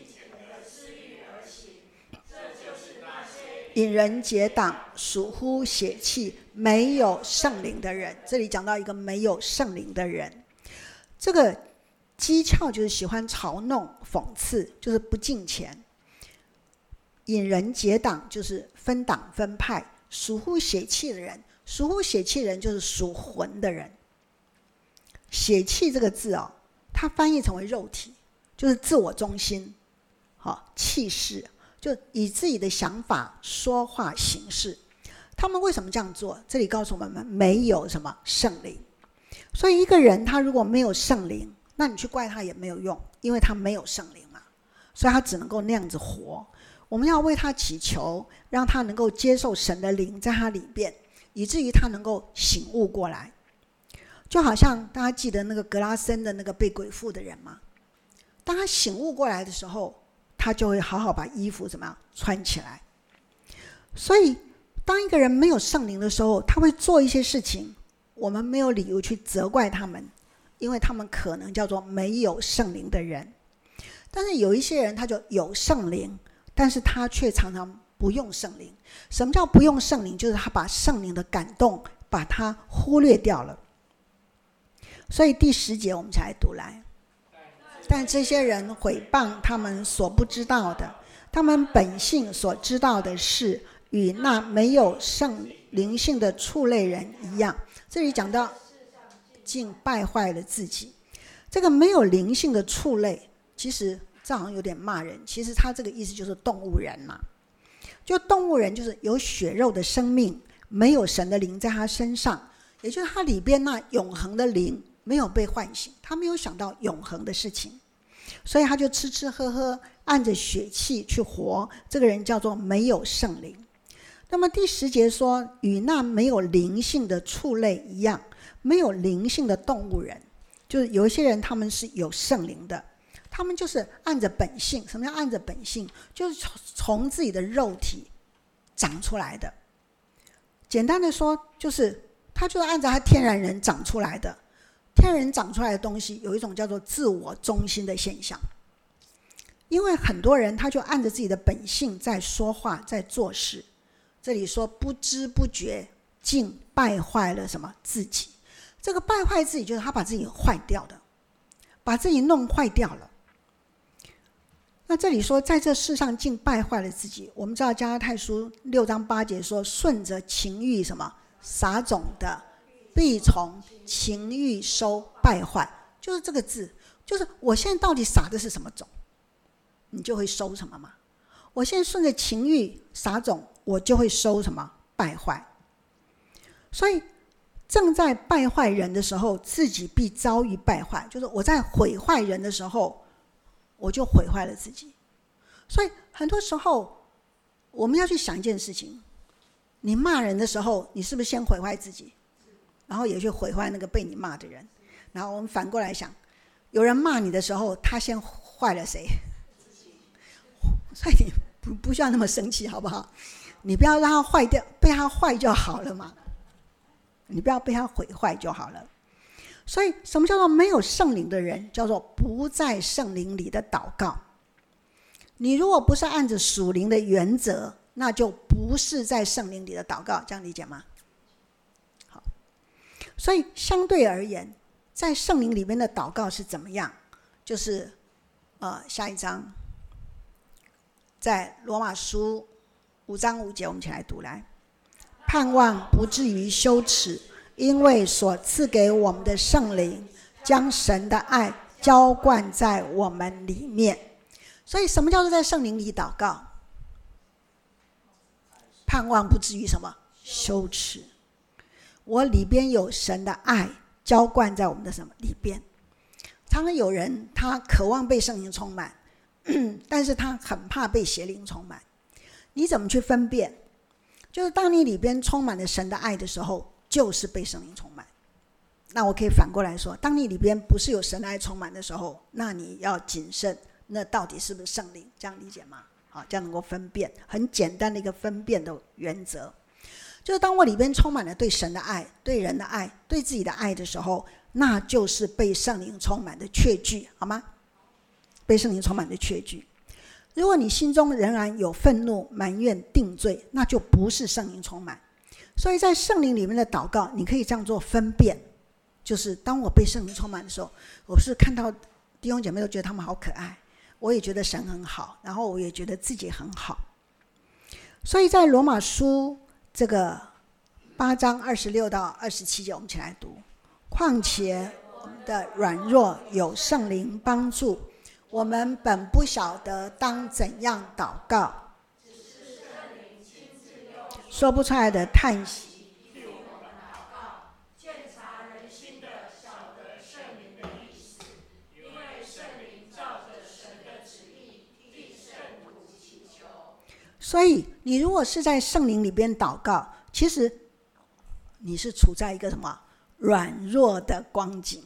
引人结党，属乎血气，没有圣灵的人。这里讲到一个没有圣灵的人，这个讥诮就是喜欢嘲弄讽刺，就是不敬虔。引人结党就是分党分派。属乎血气的人，属乎血气的人就是属魂的人。血气这个字哦，它翻译成为肉体，就是自我中心，好，气势，就以自己的想法说话行事。他们为什么这样做？这里告诉我们没有什么圣灵。所以一个人他如果没有圣灵，那你去怪他也没有用，因为他没有圣灵嘛，所以他只能够那样子活。我们要为他祈求，让他能够接受神的灵在他里边，以至于他能够醒悟过来。就好像大家记得那个格拉森的那个被鬼附的人吗？当他醒悟过来的时候，他就会好好把衣服怎么样穿起来。所以当一个人没有圣灵的时候，他会做一些事情，我们没有理由去责怪他们，因为他们可能叫做没有圣灵的人。但是有一些人他就有圣灵，但是他却常常不用圣灵。什么叫不用圣灵？就是他把圣灵的感动把它忽略掉了。所以第十节我们才读来，但这些人毁谤他们所不知道的，他们本性所知道的事与那没有圣灵性的畜类人一样。这里讲到竟败坏了自己。这个没有灵性的畜类，其实这好像有点骂人，其实他这个意思就是动物人嘛。就动物人就是有血肉的生命，没有神的灵在他身上，也就是他里边那永恒的灵没有被唤醒，他没有想到永恒的事情，所以他就吃吃喝喝，按着血气去活。这个人叫做没有圣灵。那么第十节说，与那没有灵性的畜类一样。没有灵性的动物人，就是有一些人他们是有圣灵的，他们就是按着本性。什么叫按着本性？就是从自己的肉体长出来的。简单的说，就是他就是按照他天然人长出来的。天然人长出来的东西有一种叫做自我中心的现象， 因为很多人他就按着自己的本性在说话在做事，这里说不知不觉竟败坏了什么自己。这个败坏自己就是他把自己坏掉的，把自己弄坏掉了。那这里说在这世上竟败坏了自己，我们知道加拉太书六章八节说，顺着情欲什么撒种的必从情欲收败坏，就是这个字，就是我现在到底撒的是什么种，你就会收什么嘛。我现在顺着情欲撒种，我就会收什么败坏。所以正在败坏人的时候，自己必遭遇败坏，就是我在毁坏人的时候，我就毁坏了自己。所以很多时候我们要去想一件事情，你骂人的时候，你是不是先毁坏自己，然后也去毁坏那个被你骂的人？然后我们反过来想，有人骂你的时候，他先坏了谁？所以你 不, 不需要那么生气，好不好？你不要让他坏掉，被他坏就好了嘛，你不要被他毁坏就好了。所以什么叫做没有圣灵的人？叫做不在圣灵里的祷告。你如果不是按着属灵的原则，那就不是在圣灵里的祷告，这样理解吗？好，所以相对而言，在圣灵里面的祷告是怎么样？就是呃，下一章，在罗马书五章五节，我们一起来读来。盼望不至于羞耻，因为所赐给我们的圣灵将神的爱浇灌在我们里面。所以什么叫做在圣灵里祷告？盼望不至于什么羞耻，我里边有神的爱浇灌在我们的什么里边。常常有人他渴望被圣灵充满，但是他很怕被邪灵充满。你怎么去分辨？就是当你里边充满了神的爱的时候，就是被圣灵充满。那我可以反过来说，当你里边不是有神的爱充满的时候，那你要谨慎，那到底是不是圣灵？这样理解吗？好，这样能够分辨，很简单的一个分辨的原则，就是当我里边充满了对神的爱、对人的爱、对自己的爱的时候，那就是被圣灵充满的确据，好吗？被圣灵充满的确据。如果你心中仍然有愤怒、埋怨、定罪，那就不是圣灵充满。所以在圣灵里面的祷告，你可以这样做分辨，就是当我被圣灵充满的时候，我是看到弟兄姐妹都觉得他们好可爱，我也觉得神很好，然后我也觉得自己很好。所以在罗马书这个八章二十六到二十七节，我们一起来读。况且我们的软弱有圣灵帮助，我们本不晓得当怎样祷告，说不出来的叹息。所以你如果是在圣灵里边祷告，其实你是处在一个什么软弱的光景。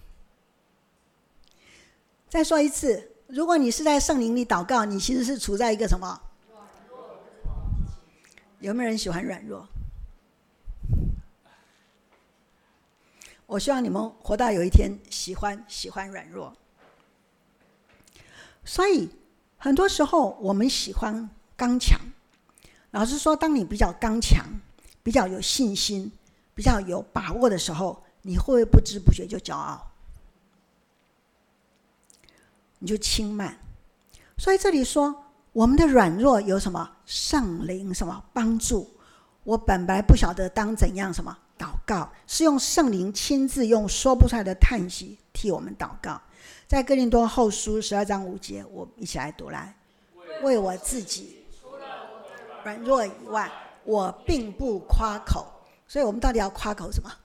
再说一次，如果你是在圣灵里祷告，你其实是处在一个什么？有没有人喜欢软弱？我希望你们活到有一天喜欢喜欢软弱。所以很多时候我们喜欢刚强。老实说，当你比较刚强、比较有信心、比较有把握的时候，你会不会不知不觉就骄傲？你就轻慢。所以这里说我们的软弱有什么圣灵什么帮助。我本来不晓得当怎样什么祷告，是用圣灵亲自用说不出来的叹息替我们祷告。在哥林多后书十二章五节，我一起来读来。为我自己软弱以外，我并不夸口。所以我们到底要夸口什么？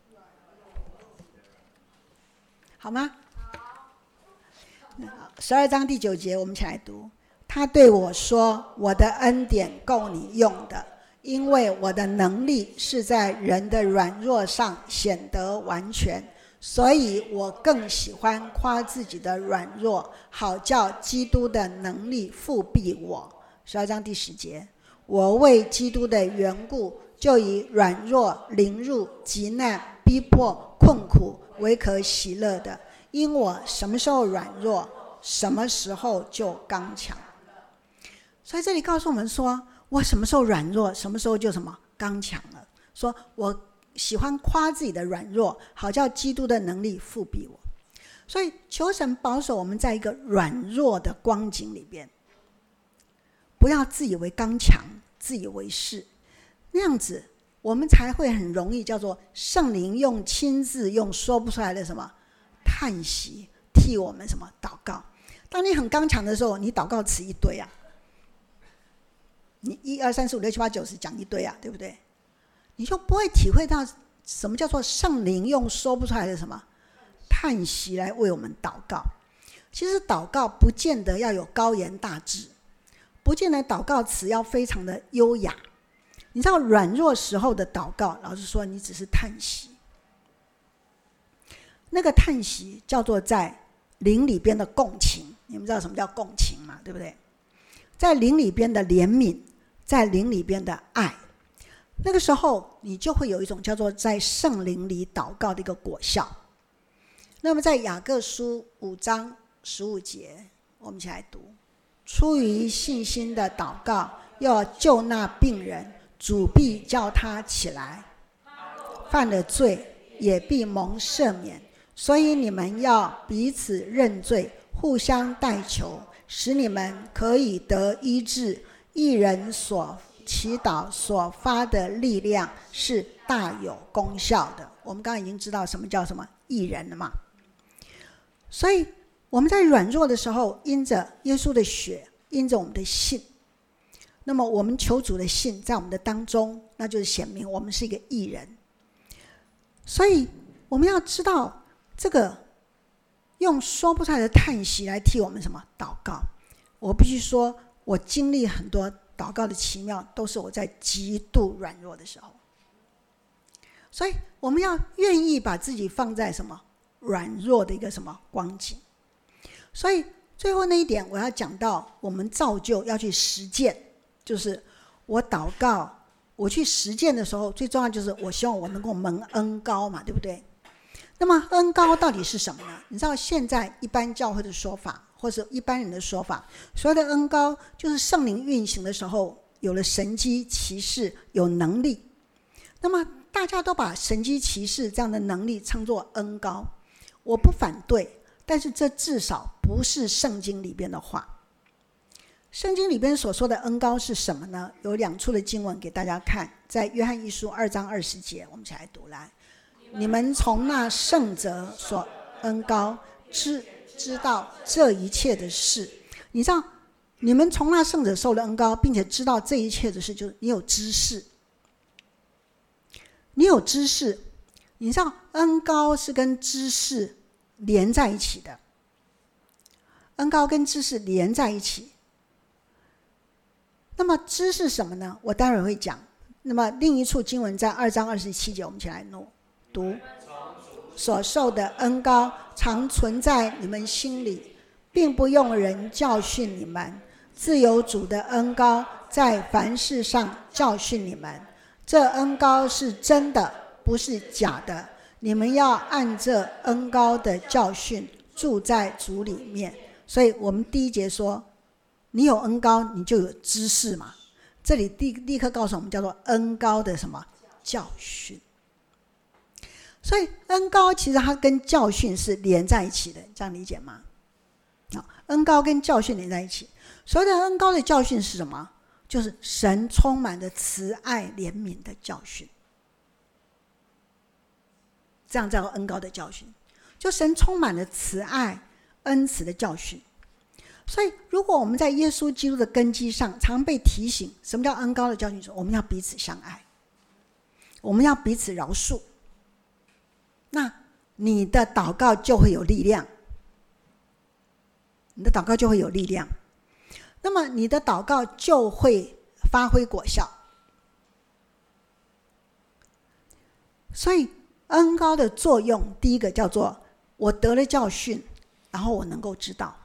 好吗？十二章第九节，我们一起来读。他对我说，我的恩典够你用的，因为我的能力是在人的软弱上显得完全，所以我更喜欢夸自己的软弱，好叫基督的能力复庇我。十二章第十节，我为基督的缘故，就以软弱、凌辱、急难、逼迫、困苦为可喜乐的，因我什么时候软弱， 什么时候就刚强。所以这里告诉我们说，我什么时候软弱，什么时候就什么刚强了。说我喜欢夸自己的软弱，好叫基督的能力复庇我。所以求神保守我们在一个软弱的光景里边，不要自以为刚强，自以为是，那样子我们才会很容易叫做圣灵用亲自用说不出来的什么叹息替我们什么祷告。当你很刚强的时候，你祷告词一堆啊，你一二三四五六七八九十讲一堆啊，对不对？你就不会体会到什么叫做圣灵用说不出来的什么叹息来为我们祷告。其实祷告不见得要有高言大志，不见得祷告词要非常的优雅。你知道软弱时候的祷告，老实说你只是叹息，那个叹息叫做在灵里边的共情。你们知道什么叫共情吗？对不对？在灵里边的怜悯，在灵里边的爱，那个时候你就会有一种叫做在圣灵里祷告的一个果效。那么在雅各书五章十五节，我们一起来读：出于信心的祷告，要救那病人，主必叫他起来，犯了罪也必蒙赦免。所以你们要彼此认罪，互相代求，使你们可以得医治。一人所祈祷所发的力量是大有功效的。我们刚刚已经知道什么叫什么义人了嘛。所以我们在软弱的时候，因着耶稣的血，因着我们的信，那么我们求主的信在我们的当中，那就是显明我们是一个义人。所以我们要知道，这个用说不出来的叹息来替我们什么祷告。我必须说，我经历很多祷告的奇妙，都是我在极度软弱的时候。所以我们要愿意把自己放在什么软弱的一个什么光景。所以最后那一点我要讲到，我们造就要去实践，就是我祷告我去实践的时候，最重要就是我希望我能够蒙恩膏嘛，对不对？那么恩膏到底是什么呢？你知道现在一般教会的说法，或者一般人的说法，所谓的恩膏就是圣灵运行的时候有了神迹奇事，有能力。那么大家都把神迹奇事这样的能力称作恩膏，我不反对，但是这至少不是圣经里边的话。圣经里边所说的恩膏是什么呢？有两处的经文给大家看，在约翰一书二章二十节，我们一起来读来。你们从那圣者所恩膏知知道这一切的事。你知道你们从那圣者受了恩膏，并且知道这一切的事，就是你有知识，你有知识。你知道恩膏是跟知识连在一起的，恩膏跟知识连在一起。那么知识什么呢？我待会儿会讲。那么另一处经文在二章二十七节，我们一起来读：所受的恩膏常存在你们心里，并不用人教训你们，自有主的恩膏在凡事上教训你们。这恩膏是真的，不是假的。你们要按这恩膏的教训住在主里面。所以我们第一节说，你有恩膏，你就有知识嘛。这里立刻告诉我们，叫做恩膏的什么教训。所以恩膏其实它跟教训是连在一起的，这样理解吗？恩膏跟教训连在一起。所谓的恩膏的教训是什么？就是神充满了慈爱怜悯的教训，这样叫恩膏的教训，就神充满了慈爱恩慈的教训。所以如果我们在耶稣基督的根基上常被提醒什么叫恩膏的教训，我们要彼此相爱，我们要彼此饶恕，那你的祷告就会有力量，你的祷告就会有力量，那么你的祷告就会发挥果效。所以恩膏的作用，第一个叫做我得了教训，然后我能够知道。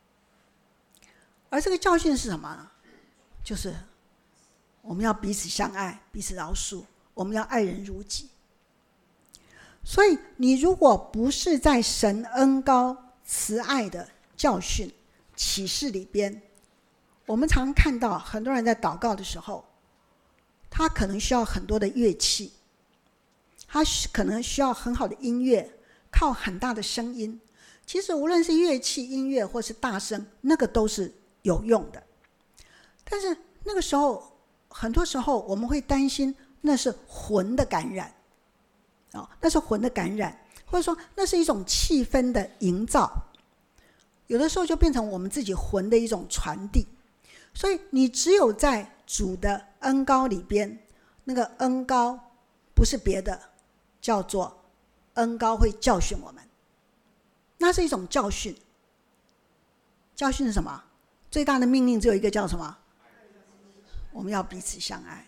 而这个教训是什么呢？就是我们要彼此相爱，彼此饶恕，我们要爱人如己。所以你如果不是在神恩膏慈爱的教训启示里边，我们常看到很多人在祷告的时候，他可能需要很多的乐器，他可能需要很好的音乐，靠很大的声音。其实无论是乐器、音乐或是大声，那个都是有用的。但是那个时候，很多时候我们会担心那是魂的感染，哦，那是魂的感染，或者说那是一种气氛的营造，有的时候就变成我们自己魂的一种传递。所以你只有在主的恩膏里边，那个恩膏不是别的，叫做恩膏会教训我们，那是一种教训。教训是什么？最大的命令只有一个，叫什么？我们要彼此相爱。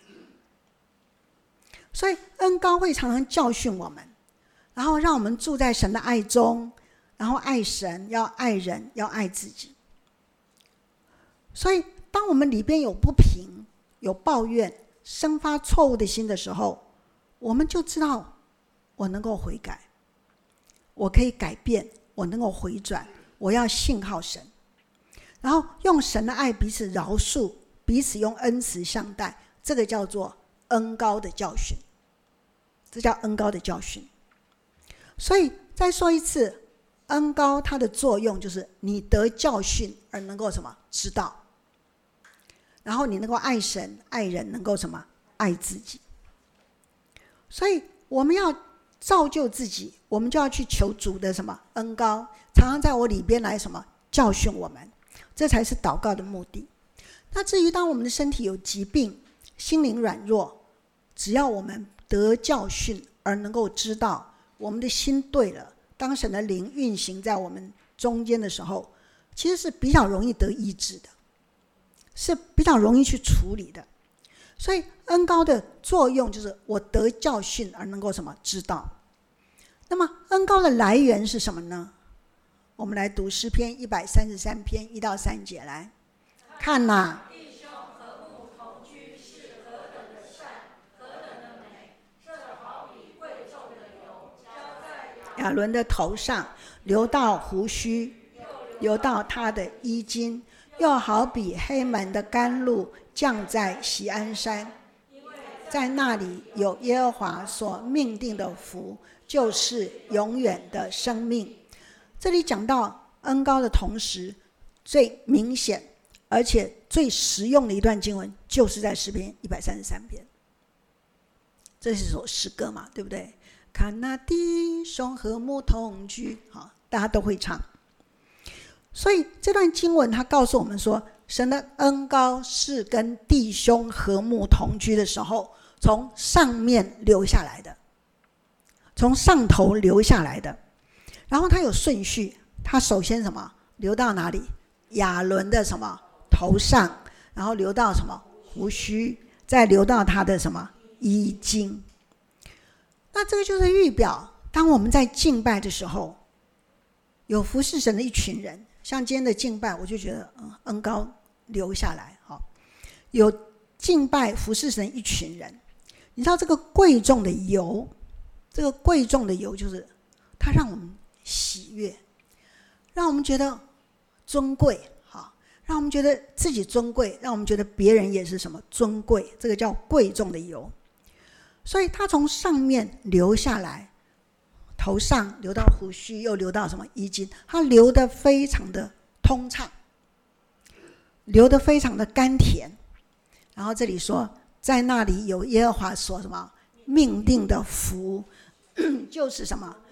所以恩膏会常常教训我们，然后让我们住在神的爱中，然后爱神，要爱人，要爱自己。所以当我们里边有不平、有抱怨、生发错误的心的时候，我们就知道我能够悔改，我可以改变，我能够回转，我要信靠神，然后用神的爱彼此饶恕，彼此用恩慈相待，这个叫做恩膏的教训，这叫恩膏的教训。所以再说一次，恩膏它的作用就是你得教训而能够什么？知道，然后你能够爱神爱人，能够什么？爱自己。所以我们要造就自己，我们就要去求主的什么？恩膏常常在我里边来什么？教训我们，这才是祷告的目的。那至于当我们的身体有疾病，心灵软弱，只要我们得教训而能够知道我们的心对了，当神的灵运行在我们中间的时候，其实是比较容易得医治的，是比较容易去处理的。所以恩膏的作用就是我得教训而能够什么？知道。那么恩膏的来源是什么呢？我们来读诗篇一百三十三篇一到三节，来看哪、啊， 弟兄和睦同居是何等的善，何等的美，这好比贵重的油浇在亚伦的头上，流到胡须，流到他的衣襟，又好比黑门的甘露降在锡安山，在那里有耶和华所命定的福，就是永远的生命。这里讲到恩膏的同时，最明显而且最实用的一段经文，就是在诗篇一百三十三篇。这是首诗歌嘛，对不对？看那弟兄和睦同居，好，大家都会唱。所以这段经文它告诉我们说，神的恩膏是跟弟兄和睦同居的时候，从上面流下来的，从上头流下来的。然后它有顺序，它首先什么？流到哪里？亚伦的什么？头上，然后流到什么？胡须，再流到他的什么？衣襟。那这个就是预表，当我们在敬拜的时候，有服侍神的一群人，像今天的敬拜，我就觉得嗯，恩膏流下来，好，有敬拜服侍神一群人。你知道这个贵重的油，这个贵重的油就是它让我们喜悦，让我们觉得尊贵，好，让我们觉得自己尊贵，让我们觉得别人也是什么尊贵，这个叫贵重的油。所以它从上面流下来，头上流到胡须，又流到什么衣襟，它流得非常的通畅，流得非常的甘甜。然后这里说，在那里有耶和华所什么命定的福，就是什么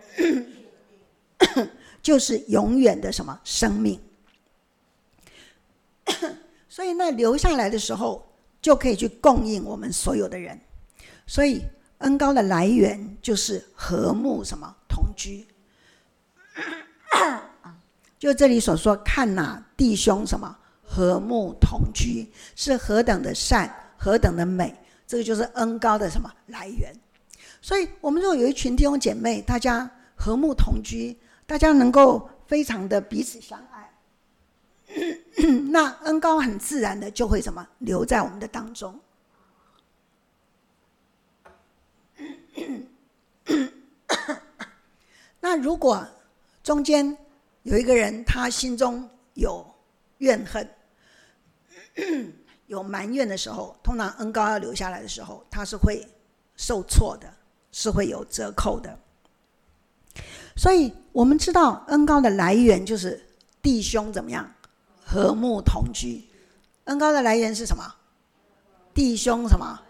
就是永远的什么生命。所以那流下来的时候，就可以去供应我们所有的人。所以恩膏的来源就是和睦什么同居。就这里所说，看哪、啊、弟兄什么和睦同居，是何等的善，何等的美，这个就是恩膏的什么来源。所以我们如果有一群弟兄姐妹，大家和睦同居，大家能够非常的彼此相爱，那恩膏很自然的就会什么留在我们的当中。那如果中间有一个人他心中有怨恨有埋怨的时候，通常恩膏要留下来的时候，他是会受挫的，是会有折扣的。所以我们知道恩膏的来源就是弟兄怎么样和睦同居。恩膏的来源是什么？弟兄什么？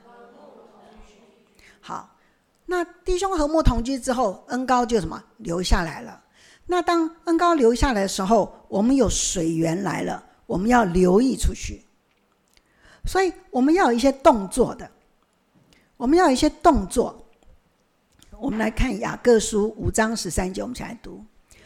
好，那弟兄和睦同居之后，恩膏就什么留下来了。那当恩膏留下来的时候，我们有水源来了，我们要流溢出去。所以我们要有一些动作的，我们要有一些动作。我们来看雅各书五章十三节，我们一起来读。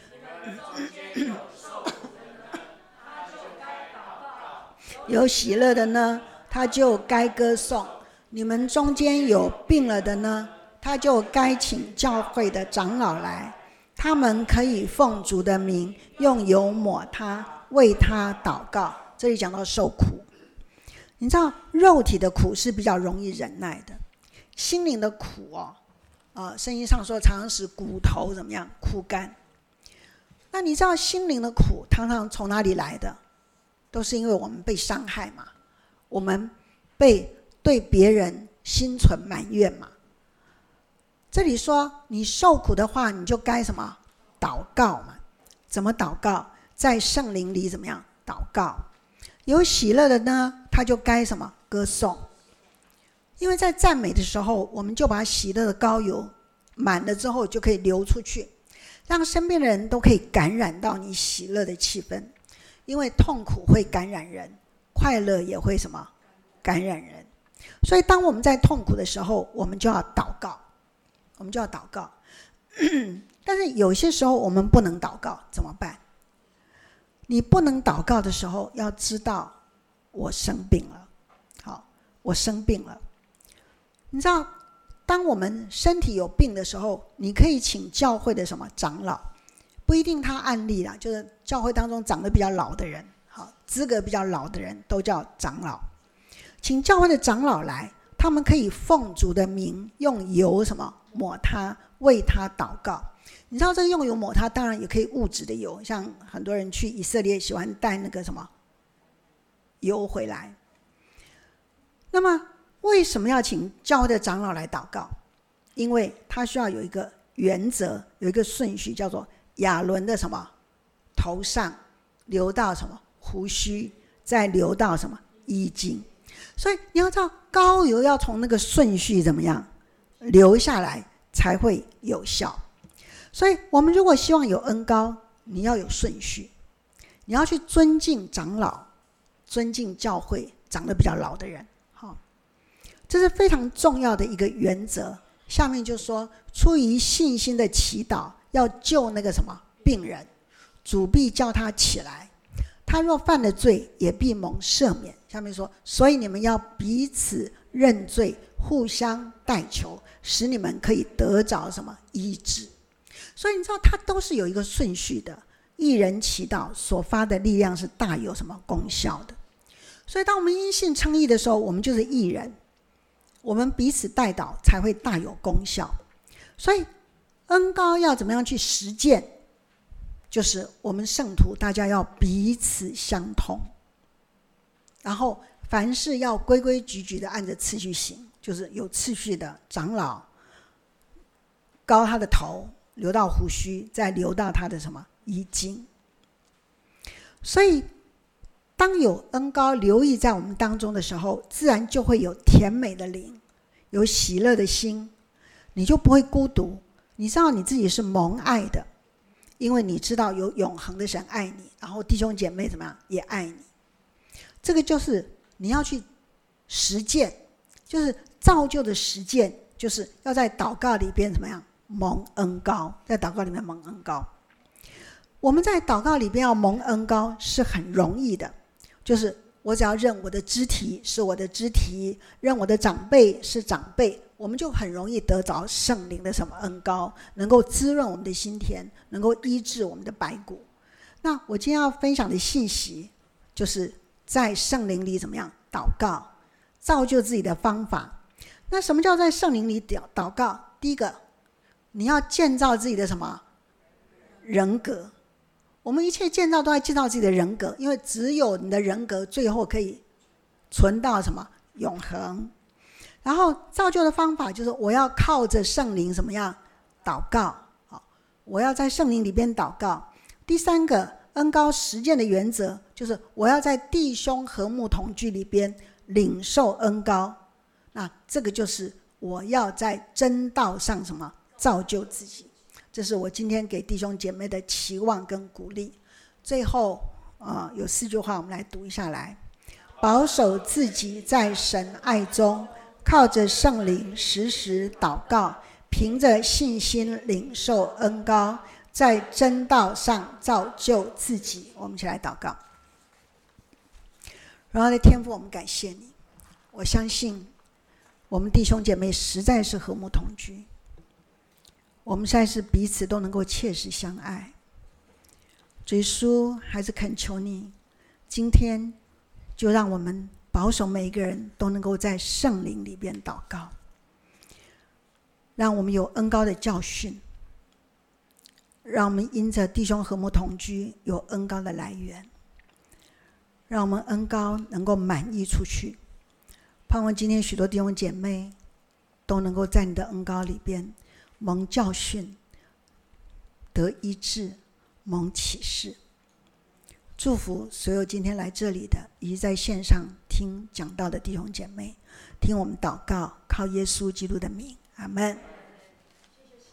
有喜乐的呢，他就该歌颂；你们中间有病了的呢，他就该请教会的长老来，他们可以奉主的名用油抹他，为他祷告。这里讲到受苦，你知道肉体的苦是比较容易忍耐的，心灵的苦哦，呃，圣经上说常常使骨头怎么样枯干。那你知道心灵的苦常常从哪里来的？都是因为我们被伤害嘛，我们被对别人心存埋怨嘛。这里说你受苦的话，你就该什么祷告嘛。怎么祷告？在圣灵里怎么样祷告？有喜乐的呢，他就该什么歌颂。因为在赞美的时候，我们就把喜乐的膏油满了之后就可以流出去，让身边的人都可以感染到你喜乐的气氛。因为痛苦会感染人，快乐也会什么感染人。所以当我们在痛苦的时候，我们就要祷告，我们就要祷告但是有些时候我们不能祷告，怎么办？你不能祷告的时候，要知道我生病了。好，我生病了。你知道当我们身体有病的时候，你可以请教会的什么长老，不一定他案例啦，就是教会当中长得比较老的人，好，资格比较老的人都叫长老。请教会的长老来，他们可以奉主的名用油什么抹他，为他祷告。你知道这个用油抹他，当然也可以物质的油，像很多人去以色列喜欢带那个什么油回来。那么为什么要请教会的长老来祷告？因为他需要有一个原则，有一个顺序，叫做亚伦的什么头上流到什么胡须，再流到什么衣襟。所以你要知道膏油要从那个顺序怎么样流下来才会有效。所以我们如果希望有恩膏，你要有顺序，你要去尊敬长老，尊敬教会长得比较老的人。好，这是非常重要的一个原则。下面就说出于信心的祈祷，要救那个什么病人，主必叫他起来，他若犯了罪，也必蒙赦免。下面说，所以你们要彼此认罪，互相代求，使你们可以得着什么医治。所以你知道它都是有一个顺序的，义人祈祷所发的力量是大有什么功效的。所以当我们因信称义的时候，我们就是义人，我们彼此代祷才会大有功效。所以恩膏要怎么样去实践？就是我们圣徒大家要彼此相通，然后凡事要规规矩矩的按着次序行，就是有次序的长老膏他的头，流到胡须，再流到他的什么衣襟。所以当有恩膏流溢在我们当中的时候，自然就会有甜美的灵，有喜乐的心，你就不会孤独。你知道你自己是蒙爱的，因为你知道有永恒的神爱你，然后弟兄姐妹怎么样也爱你。这个就是你要去实践，就是造就的实践，就是要在祷告里边怎么样蒙恩膏，在祷告里面蒙恩膏。我们在祷告里边要蒙恩膏是很容易的，就是我只要认我的肢体是我的肢体，认我的长辈是长辈，我们就很容易得着圣灵的什么恩膏，能够滋润我们的心田，能够医治我们的白骨。那我今天要分享的信息，就是在圣灵里怎么样祷告，造就自己的方法。那什么叫在圣灵里祷告？第一个，你要建造自己的什么人格。 我们一切建造都在建造自己的人格，因为只有你的人格最后可以存到什么永恒。然后造就的方法就是我要靠着圣灵怎么样祷告，我要在圣灵里边祷告。第三个恩膏实践的原则就是我要在弟兄和睦同居里边领受恩膏，那这个就是我要在真道上什么造就自己。这是我今天给弟兄姐妹的期望跟鼓励。最后、呃、有四句话我们来读一下来。保守自己在神爱中，靠着圣灵时时祷告，凭着信心领受恩膏，在真道上造就自己。我们一起来祷告。然后的天父，我们感谢你，我相信我们弟兄姐妹实在是和睦同居，我们实在是彼此都能够切实相爱。主耶稣，还是恳求你今天就让我们保守每一个人都能够在圣灵里边祷告，让我们有恩膏的教训，让我们因着弟兄和睦同居有恩膏的来源，让我们恩膏能够满溢出去。盼望今天许多弟兄姐妹都能够在你的恩膏里边蒙教训，得医治，蒙启示。祝福所有今天来这里的以及在线上听讲道的弟兄姐妹，听我们祷告，靠耶稣基督的名，阿们。